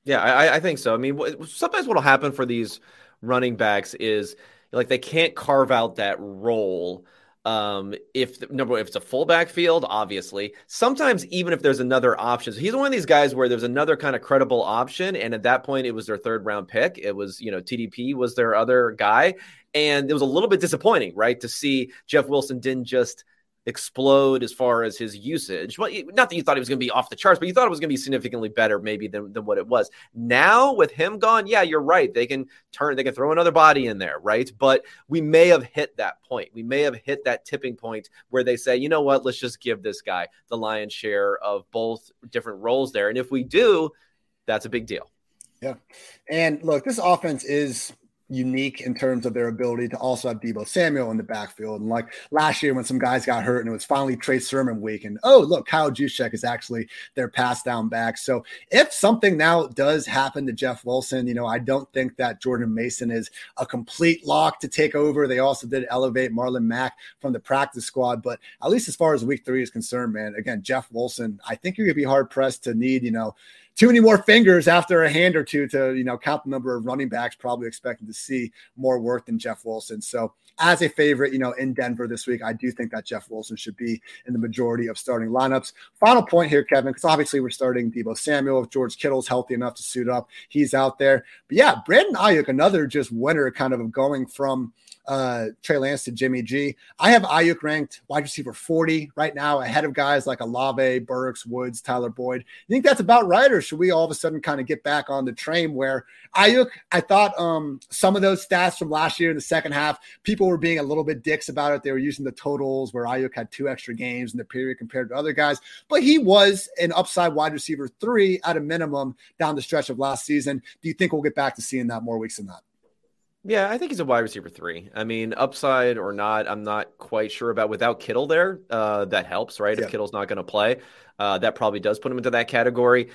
Yeah, I, I think so. I mean, sometimes what will happen for these running backs is like they can't carve out that role. Um, if the, number if it's a full backfield, obviously, sometimes even if there's another option, so he's one of these guys where there's another kind of credible option, and at that point, it was their third round pick. It was, you know, T D P was their other guy, and it was a little bit disappointing, right, to see Jeff Wilson didn't just explode as far as his usage. Well, not that you thought he was going to be off the charts, but you thought it was going to be significantly better maybe than, than what it was. Now with him gone, yeah, you're right. They can turn, they can throw another body in there, right? But we may have hit that point. We may have hit that tipping point where they say, you know what, let's just give this guy the lion's share of both different roles there. And if we do, that's a big deal. Yeah. And look, this offense is unique in terms of their ability to also have Deebo Samuel in the backfield. And like last year when some guys got hurt and it was finally Trey Sermon week, and oh, look, Kyle Juszczyk is actually their pass down back. So if something now does happen to Jeff Wilson, you know, I don't think that Jordan Mason is a complete lock to take over. They also did elevate Marlon Mack from the practice squad, but at least as far as week three is concerned, man, again, Jeff Wilson, I think you're going to be hard pressed to need, you know, too many more fingers after a hand or two to, you know, count the number of running backs probably expecting to see more work than Jeff Wilson. So as a favorite, you know, in Denver this week, I do think that Jeff Wilson should be in the majority of starting lineups. Final point here, Kevin, because obviously we're starting Deebo Samuel. If George Kittle's healthy enough to suit up, he's out there. But yeah, Brandon Ayuk, another just winner kind of going from uh, Trey Lance to Jimmy G. I have Ayuk ranked wide receiver forty right now, ahead of guys like Olave, Burks, Woods, Tyler Boyd. You think that's about right, or should we all of a sudden kind of get back on the train where Ayuk, I thought um, some of those stats from last year in the second half, people were being a little bit dicks about it. They were using the totals where Ayuk had two extra games in the period compared to other guys, but he was an upside wide receiver three at a minimum down the stretch of last season. Do you think we'll get back to seeing that more weeks than that? Yeah, I think he's a wide receiver three. I mean, upside or not, I'm not quite sure about. Without Kittle there, uh, that helps, right? Yeah. If Kittle's not going to play, uh, that probably does put him into that category.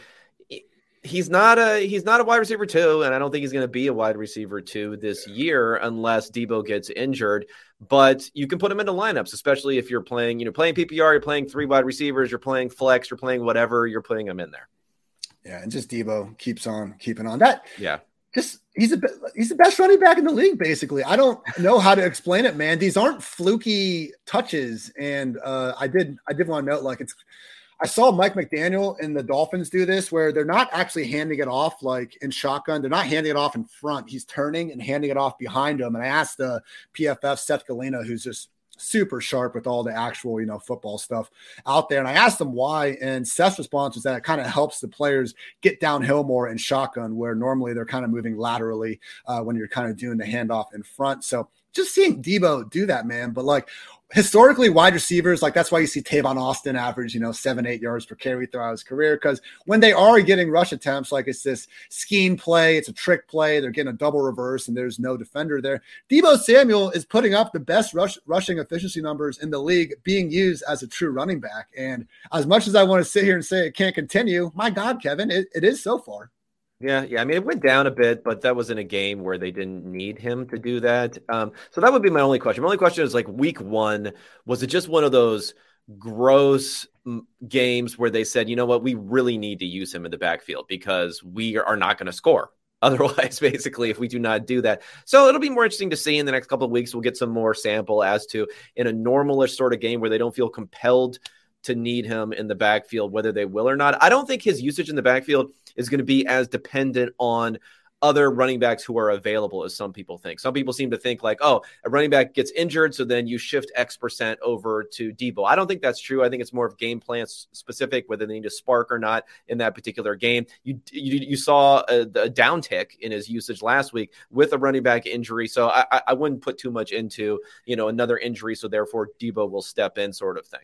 He's not a he's not a wide receiver two, and I don't think he's going to be a wide receiver two this year unless Deebo gets injured. But you can put him into lineups, especially if you're playing, you know, playing P P R, you're playing three wide receivers, you're playing flex, you're playing whatever, you're putting him in there. Yeah, and just Deebo keeps on keeping on. That yeah. Just he's a he's the best running back in the league, basically. I don't know how to explain it, man. These aren't fluky touches, and uh, I did I did want to note, like, it's. I saw Mike McDaniel and the Dolphins do this, where they're not actually handing it off like in shotgun. They're not handing it off in front. He's turning and handing it off behind him. And I asked the P F F Seth Galina, who's just super sharp with all the actual, you know, football stuff out there. And I asked him why, and Seth's response was that it kind of helps the players get downhill more in shotgun, where normally they're kind of moving laterally uh, when you're kind of doing the handoff in front. So just seeing Deebo do that, man. But like historically, wide receivers, like that's why you see Tavon Austin average, you know, seven, eight yards per carry throughout his career. Because when they are getting rush attempts, like it's this scheme play, it's a trick play, they're getting a double reverse and there's no defender there. Deebo Samuel is putting up the best rush, rushing efficiency numbers in the league, being used as a true running back. And as much as I want to sit here and say it can't continue, my God, Kevin, it, it is so far. Yeah, yeah. I mean, it went down a bit, but that was in a game where they didn't need him to do that. Um, so that would be my only question. My only question is, like, week one, was it just one of those gross games where they said, you know what, we really need to use him in the backfield because we are not going to score otherwise, basically, if we do not do that. So it'll be more interesting to see in the next couple of weeks. We'll get some more sample as to in a normalish sort of game where they don't feel compelled to need him in the backfield, whether they will or not. I don't think his usage in the backfield is going to be as dependent on other running backs who are available as some people think. Some people seem to think like, oh, a running back gets injured, so then you shift X percent over to Deebo. I don't think that's true. I think it's more of game plan specific, whether they need to spark or not in that particular game. You you, you saw a, a downtick in his usage last week with a running back injury, so I, I wouldn't put too much into, you know, another injury, so therefore Deebo will step in sort of thing.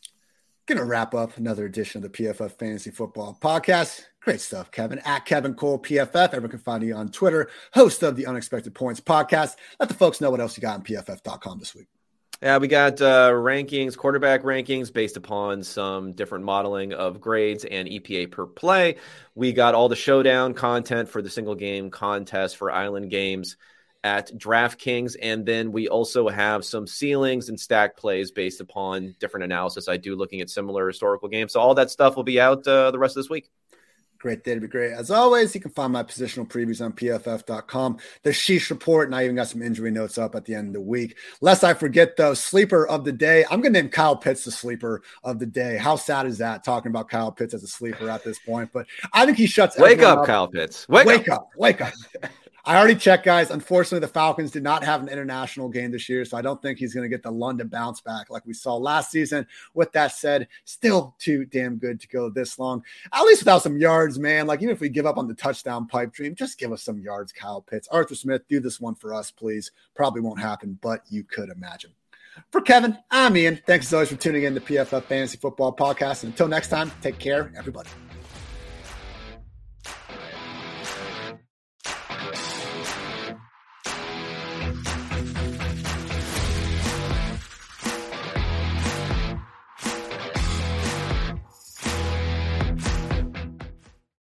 Going to wrap up another edition of the P F F Fantasy Football Podcast. Great stuff, Kevin. At Kevin Cole P F F. Everyone can find you on Twitter. Host of the Unexpected Points Podcast. Let the folks know what else you got on P F F dot com this week. Yeah, we got uh, rankings, quarterback rankings based upon some different modeling of grades and E P A per play. We got all the showdown content for the single game contest for Island Games at DraftKings, and then we also have some ceilings and stack plays based upon different analysis I do looking at similar historical games. So all that stuff will be out uh, the rest of this week. Great day to be great. As always, you can find my positional previews on P F F dot com. The Sheesh Report, and I even got some injury notes up at the end of the week. Lest I forget, though, sleeper of the day. I'm going to name Kyle Pitts the sleeper of the day. How sad is that, talking about Kyle Pitts as a sleeper at this point? But I think he shuts Wake up, up. Kyle Pitts. Wake, wake up. up. Wake up. I already checked, guys. Unfortunately, the Falcons did not have an international game this year, so I don't think he's going to get the London bounce back like we saw last season. With that said, still too damn good to go this long, at least without some yards, man. Like, even if we give up on the touchdown pipe dream, just give us some yards, Kyle Pitts. Arthur Smith, do this one for us, please. Probably won't happen, but you could imagine. For Kevin, I'm Ian. Thanks as always for tuning in to P F F Fantasy Football Podcast. And until next time, take care, everybody.